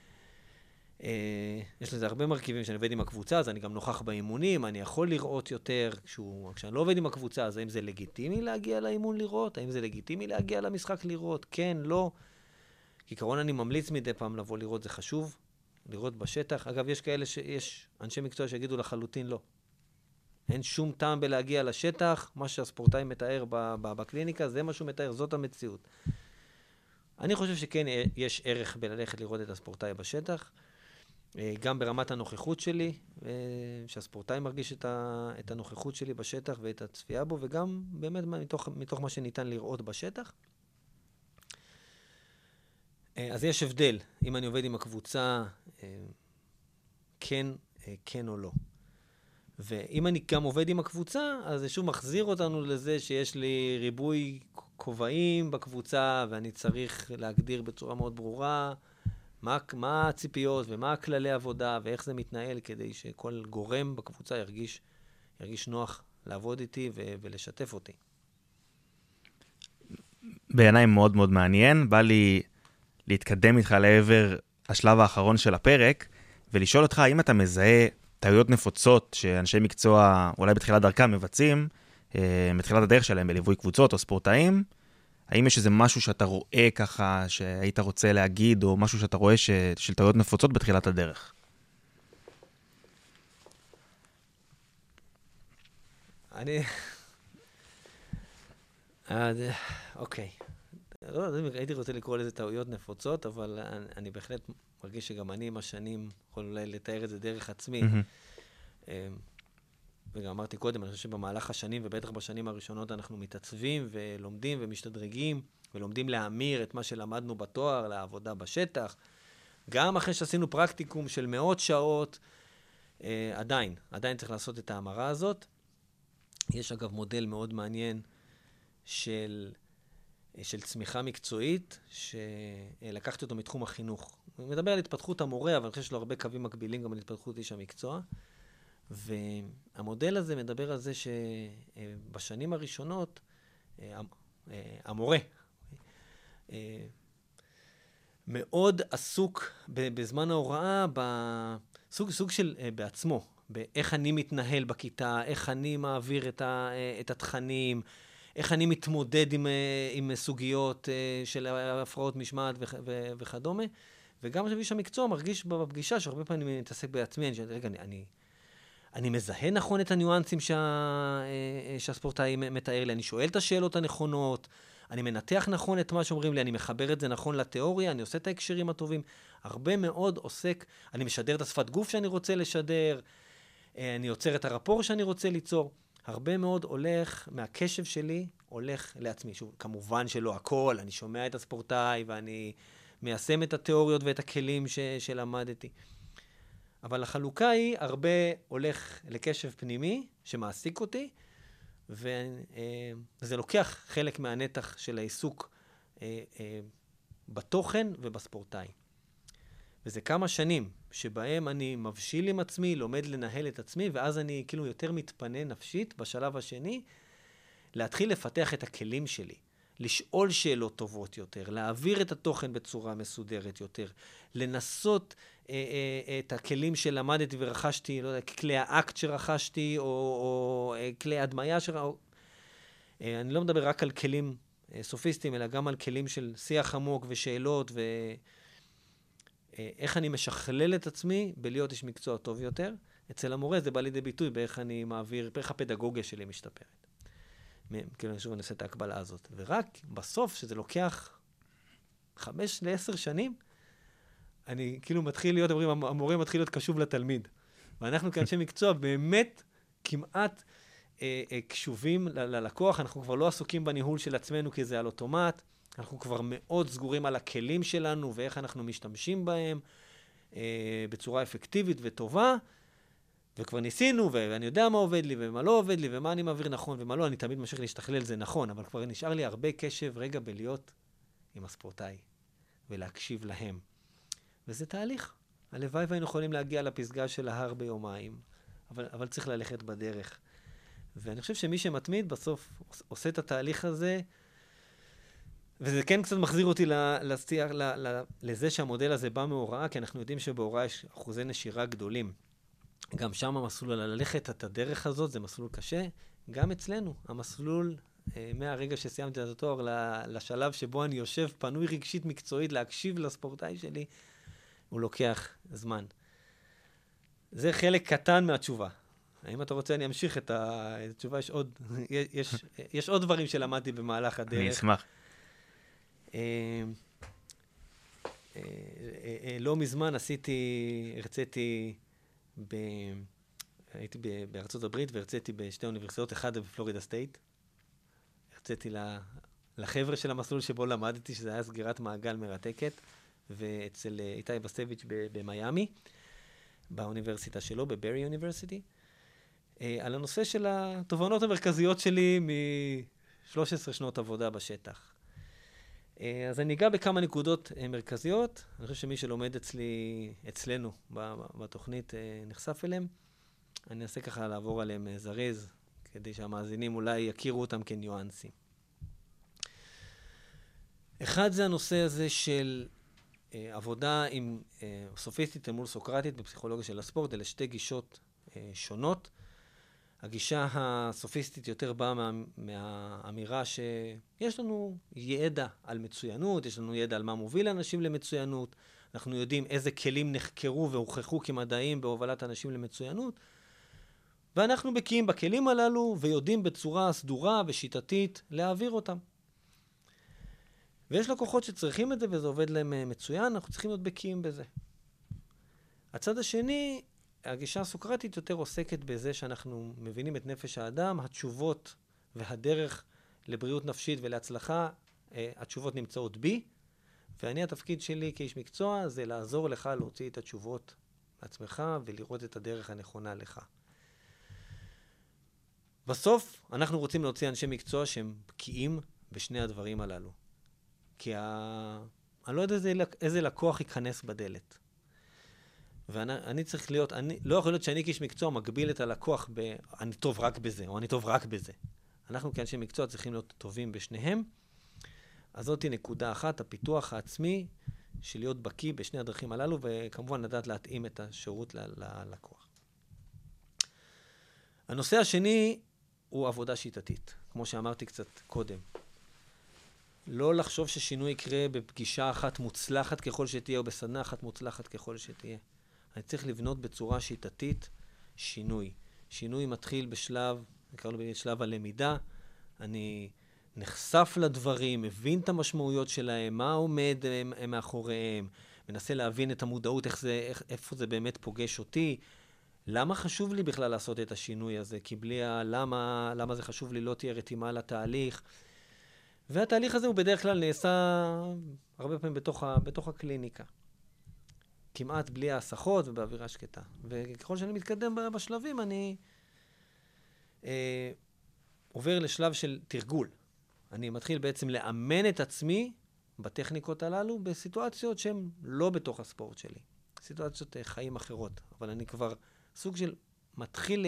יש לזה הרבה מרכיבים שאני עובד עם הקבוצה, אז אני גם נוכח באימונים, אני יכול לראות יותר כשאני לא עובד עם הקבוצה, אז האם זה לגיטימי להגיע לאימון לראות? האם זה לגיטימי להגיע למשחק לראות? כן, לא. כעיקרון אני ממליץ מדי פעם לבוא לראות, זה חשוב, לראות בשטח. אגב, יש כאלה שיש אנשי מקצוע שיגידו לחלוטין לא. אין שום טעם בלהגיע לשטח, מה שהספורטאי מתאר בקליניקה, זה מה שהוא מתאר, זאת המציאות. אני חושב שכן יש ערך בללכת לראות את הספורטאי בשטח, גם ברמת הנוכחות שלי, שהספורטאי מרגיש את הנוכחות שלי בשטח ואת הצפייה בו, וגם באמת מתוך מה שניתן לראות בשטח. אז יש הבדל, אם אני עובד עם הקבוצה, כן או לא. ואם אני גם עובד עם הקבוצה, אז זה שוב מחזיר אותנו לזה שיש לי ריבוי כובעים בקבוצה, ואני צריך להגדיר בצורה מאוד ברורה מה הציפיות ומה הכללי עבודה, ואיך זה מתנהל כדי שכל גורם בקבוצה ירגיש נוח לעבוד איתי ולשתף אותי. בעיניי מאוד מאוד מעניין, בא לי להתקדם איתך לעבר השלב האחרון של הפרק, ולשאול אותך האם אתה מזהה טעויות נפוצות שאנשי מקצוע אולי בתחילת דרכם מבצעים, בתחילת הדרך שלהם בליווי קבוצות או ספורטאים, האם יש איזה משהו שאתה רואה ככה שהיית רוצה להגיד, או משהו שאתה רואה של טעויות נפוצות בתחילת הדרך? אוקיי. הייתי רוצה לקרוא לזה טעויות נפוצות, אבל אני בהחלט מרגיש שגם אני עם השנים יכול אולי לתאר את זה דרך עצמי. וגם אמרתי קודם, אני חושב שבמהלך השנים, ובטח בשנים הראשונות, אנחנו מתעצבים ולומדים ומשתדרגים, ולומדים להמיר את מה שלמדנו בתואר לעבודה בשטח. גם אחרי שעשינו פרקטיקום של מאות שעות, עדיין צריך לעשות את ההמרה הזאת. יש אגב מודל מאוד מעניין של צמיחה מקצועית, שלקחתי אותו מתחום החינוך. הוא מדבר על התפתחות המורה, אבל אני חושב שיש לו הרבה קווים מקבילים גם על התפתחות איש המקצוע. והמודל הזה מדבר על זה שבשנים הראשונות, המורה מאוד עסוק בזמן ההוראה, סוג של בעצמו, באיך אני מתנהל בכיתה, איך אני מעביר את התכנים, איך אני מתמודד עם סוגיות של הפרעות משמעת וכדומה. וגם איש המקצוע מרגיש בפגישה שהרבה פעמים אני מתעסק בעצמי, אני מזהה נכון את הניואנסים שהספורטאי מתאר לי, אני שואל את השאלות הנכונות, אני מנתח נכון את מה שאומרים לי, אני מחבר את זה נכון לתיאוריה, אני עושה את ההקשרים הטובים, הרבה מאוד עוסק, אני משדר את השפת גוף שאני רוצה לשדר, אני יוצר את הרפור שאני רוצה ליצור, הרבה מאוד הולך, מהקשב שלי, הולך לעצמי. שוב, כמובן שלא הכל, אני שומע את הספורטאי ואני מיישם את התיאוריות ואת הכלים שלמדתי. אבל החלוקה היא הרבה הולך לקשב פנימי שמעסיק אותי, וזה לוקח חלק מהנתח של העיסוק בתוכן ובספורטאי. וזה כמה שנים שבהם אני מבשיל עם עצמי, לומד לנהל את עצמי, ואז אני כאילו יותר מתפנה נפשית בשלב השני, להתחיל לפתח את הכלים שלי, לשאול שאלות טובות יותר, להעביר את התוכן בצורה מסודרת יותר, לנסות את הכלים שלמדתי ורכשתי, לא יודע, כלי האקט שרכשתי, או כלי הדמיה אני לא מדבר רק על כלים סופיסטיים, אלא גם על כלים של שיח עמוק ושאלות, איך אני משכלל את עצמי בלהיות איש מקצוע טוב יותר. אצל המורה זה בא לידי ביטוי באיך אני מעביר, באיך הפדגוגיה שלי משתפרת. כאילו שוב אני עושה את ההקבלה הזאת. ורק בסוף, שזה לוקח 5 ל-10 שנים, אני כאילו מתחיל להיות, המורה מתחיל להיות קשוב לתלמיד. ואנחנו כאנשי מקצוע באמת כמעט קשובים ללקוח, אנחנו כבר לא עסוקים בניהול של עצמנו כי זה על אוטומט, אנחנו כבר מאוד סגורים על הכלים שלנו ואיך אנחנו משתמשים בהם בצורה אפקטיבית וטובה, וכבר ניסינו, ואני יודע מה עובד לי ומה לא עובד לי, ומה אני מעביר נכון ומה לא, אני תמיד ממשיך להשתכלל, זה נכון, אבל כבר נשאר לי הרבה קשב רגע בלהיות עם הספורטאי, ולהקשיב להם. וזה תהליך. הלוואי והיינו יכולים להגיע לפסגה של ההר ביומיים, אבל צריך ללכת בדרך. ואני חושב שמי שמתמיד בסוף עושה את התהליך הזה, וזה כן קצת מחזיר אותי לזה שהמודל הזה בא מהוראה, כי אנחנו יודעים שבהוראה יש אחוזי נשירה גדולים. גם שם המסלול ללכת את הדרך הזאת, זה מסלול קשה. גם אצלנו, המסלול מהרגע שסיימתי את התואר לשלב שבו אני יושב פנוי רגשית מקצועית להקשיב לספורטאי שלי, הוא לוקח זמן. זה חלק קטן מהתשובה. האם אתה רוצה, אני אמשיך את התשובה, יש עוד דברים שלמדתי במהלך הדרך. אני אשמח. לא מזמן הייתי בארצות הברית והרציתי בשתי אוניברסיטאות, אחד בפלורידה סטייט. הרציתי לחבר'ה של המסלול שבו למדתי, שזה היה סגירת מעגל מרתקת, ואצל איתי בסביץ' במיימי, באוניברסיטה שלו, בברי אוניברסיטי, על הנושא של התובנות המרכזיות שלי מ-13 שנות עבודה בשטח. אז אני אגע בכמה נקודות מרכזיות. אני חושב שמי שלומד אצלנו בתוכנית נחשף אליהם. אני אנסה ככה לעבור עליהם זרז, כדי שהמאזינים אולי יכירו אותם כניואנסים. אחד זה הנושא הזה של עבודה עם סופיסטית מול סוקרטית בפסיכולוגיה של הספורט. אלה שתי גישות שונות. הגישה הסופיסטית יותר באה מהאמירה שיש לנו ידע על מצוינות, יש לנו ידע על מה מוביל אנשים למצוינות, אנחנו יודעים איזה כלים נחקרו והוכחו כמדעיים בהובלת אנשים למצוינות, ואנחנו בקיאים בכלים הללו ויודעים בצורה סדורה ושיטתית להעביר אותם. ויש לקוחות שצריכים את זה וזה עובד להם מצוין, אנחנו צריכים להיות בקיאים בזה. הצד השני, הגישה הסוקרטית יותר עוסקת בזה שאנחנו מבינים את נפש האדם, התשובות והדרך לבריאות נפשית ולהצלחה, התשובות נמצאות בי, ואני התפקיד שלי כאיש מקצוע זה לעזור לך להוציא את התשובות לעצמך ולראות את הדרך הנכונה לך. בסוף אנחנו רוצים להוציא אנשי מקצוע שהם בקיאים בשני הדברים הללו. כי אני לא יודע איזה לקוח ייכנס בדלת. ואני צריך להיות, לא יכול להיות שאני כאיש מקצוע מגביל את הלקוח אני טוב רק בזה, או אני טוב רק בזה. אנחנו כאנשי מקצוע צריכים להיות טובים בשניהם. אז זאת היא נקודה אחת, הפיתוח העצמי של להיות בקיא בשני הדרכים הללו, וכמובן לדעת להתאים את השירות ללקוח. הנושא השני הוא עבודה שיטתית, כמו שאמרתי קצת קודם. לא לחשוב ששינוי יקרה בפגישה אחת מוצלחת ככל שתהיה, או בסדנה אחת מוצלחת ככל שתהיה. אני צריך לבנות בצורה שיטתית שינוי. שינוי מתחיל בשלב, נקרא לו בשלב הלמידה. אני נחשף לדברים, מבין את המשמעויות שלהם, מה עומד מאחוריהם, מנסה להבין את המודעות, איפה זה באמת פוגש אותי. למה חשוב לי בכלל לעשות את השינוי הזה? כי בלי למה זה חשוב לי לא תהיה רתימה לתהליך. והתהליך הזה הוא בדרך כלל נעשה הרבה פעמים בתוך הקליניקה. כמעט בלי ההסחות ובאווירה שקטה. וככל שאני מתקדם בשלבים, אני עובר לשלב של תרגול. אני מתחיל בעצם לאמן את עצמי בטכניקות הללו בסיטואציות שהן לא בתוך הספורט שלי. סיטואציות חיים אחרות. אבל אני כבר סוג של מתחיל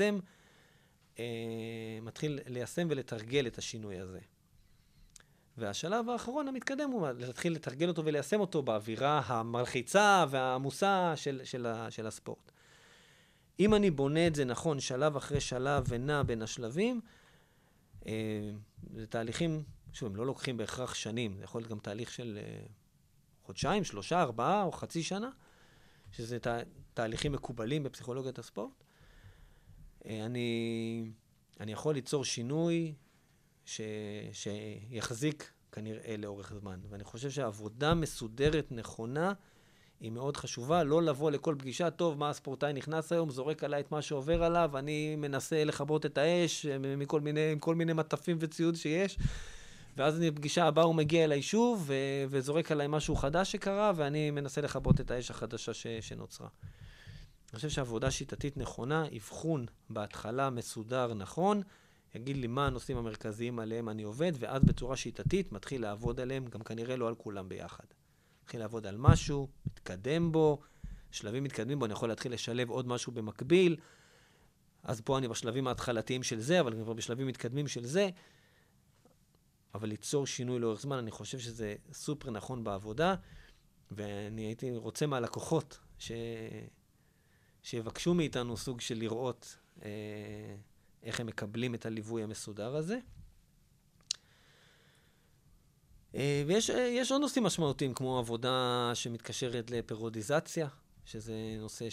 ליישם ולתרגל את השינוי הזה. והשלב האחרון המתקדם הוא להתחיל לתרגל אותו וליישם אותו באווירה המלחיצה והעמוסה של הספורט. אם אני בונה את זה נכון, שלב אחרי שלב ונע בין השלבים, זה תהליכים, שוב, הם לא לוקחים בהכרח שנים, זה יכול להיות גם תהליך של חודשיים, 3, 4 או חצי שנה, שזה תהליכים מקובלים בפסיכולוגיית הספורט. אני יכול ליצור שינוי שיחזיק כנראה לאורך זמן. ואני חושב שהעבודה מסודרת נכונה היא מאוד חשובה. לא לבוא לכל פגישה, טוב, מה הספורטאי נכנס היום, זורק עליי את מה שעובר עליו, אני מנסה לכבות את האש עם כל מיני מטפים וציוד שיש, ואז בפגישה הבאה הוא מגיע אליי שוב וזורק עליי משהו חדש שקרה, ואני מנסה לכבות את האש החדשה שנוצרה. אני חושב שהעבודה שיטתית נכונה, אבחון בהתחלה מסודר נכון, יגיד לי מה הנושאים המרכזיים עליהם אני עובד, ואז בצורה שיטתית מתחיל לעבוד עליהם, גם כנראה לא על כולם ביחד. מתחיל לעבוד על משהו, מתקדם בו, שלבים מתקדמים בו, אני יכול להתחיל לשלב עוד משהו במקביל, אז פה אני בשלבים ההתחלתיים של זה, אבל כבר בשלבים מתקדמים של זה, אבל ליצור שינוי לאורך זמן, אני חושב שזה סופר נכון בעבודה, ואני הייתי רוצה מהלקוחות שיבקשו מאיתנו סוג של לראות איך הם מקבלים את הליווי המסודר הזה. ויש עוד נושאים משמעותיים, כמו עבודה שמתקשרת לפרודיזציה, שזה נושא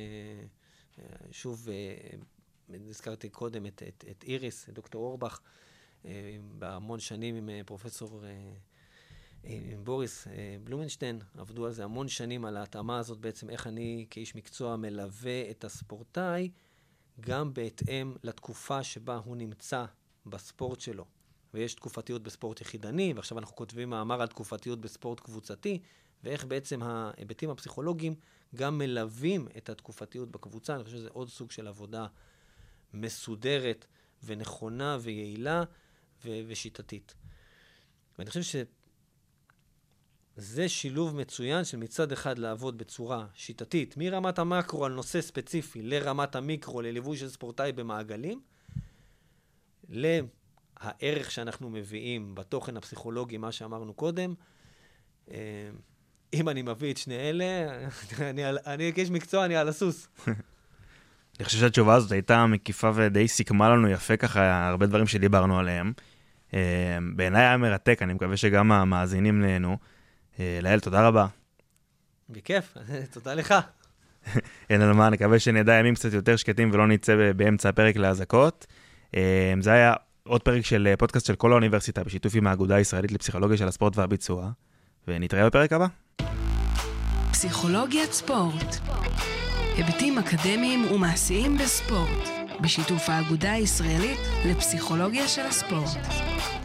שוב, הזכרתי קודם את איריס, את דוקטור אורבך, בהמון שנים עם פרופסור בוריס בלומנשטיין, עבדו על זה המון שנים, על ההתאמה הזאת בעצם, איך אני כאיש מקצוע מלווה את הספורטאי, גם בהתאם לתקופה שבה הוא נמצא בספורט שלו. ויש תקופתיות בספורט יחידני, ועכשיו אנחנו כותבים מאמר על תקופתיות בספורט קבוצתי, ואיך בעצם ההיבטים הפסיכולוגיים גם מלווים את התקופתיות בקבוצה. אני חושב שזה עוד סוג של עבודה מסודרת ונכונה ויעילה ושיטתית. ואני חושב שזה שילוב מצוין של מצד אחד לעבוד בצורה שיטתית, מרמת המקרו על נושא ספציפי לרמת המיקרו, לליווי של ספורטאי במעגלים, הערך שאנחנו מביאים בתוכן הפסיכולוגי, מה שאמרנו קודם. אם אני מביא את שני אלה, אני כאיש מקצוע, אני על הסוס. אני חושב שהתשובה הזאת הייתה מקיפה ודי סיכמה לנו יפה ככה הרבה דברים שדיברנו עליהם. בעיניי היה מרתק, אני מקווה שגם המאזינים נהנו. לאל, תודה רבה. בכיף, תודה לך. אין על מה, נקווה שנדע ימים קצת יותר שקטים ולא נצא באמצע הפרק להזקות. זה היה עוד פרק של פודקאסט של כל האוניברסיטה, בשיתוף עם האגודה הישראלית לפסיכולוגיה של הספורט והביצוע, ונתראה בפרק הבא. פסיכולוגיית ספורט. היבטים אקדמיים ומעשיים בספורט, בשיתוף האגודה הישראלית לפסיכולוגיה של הספורט.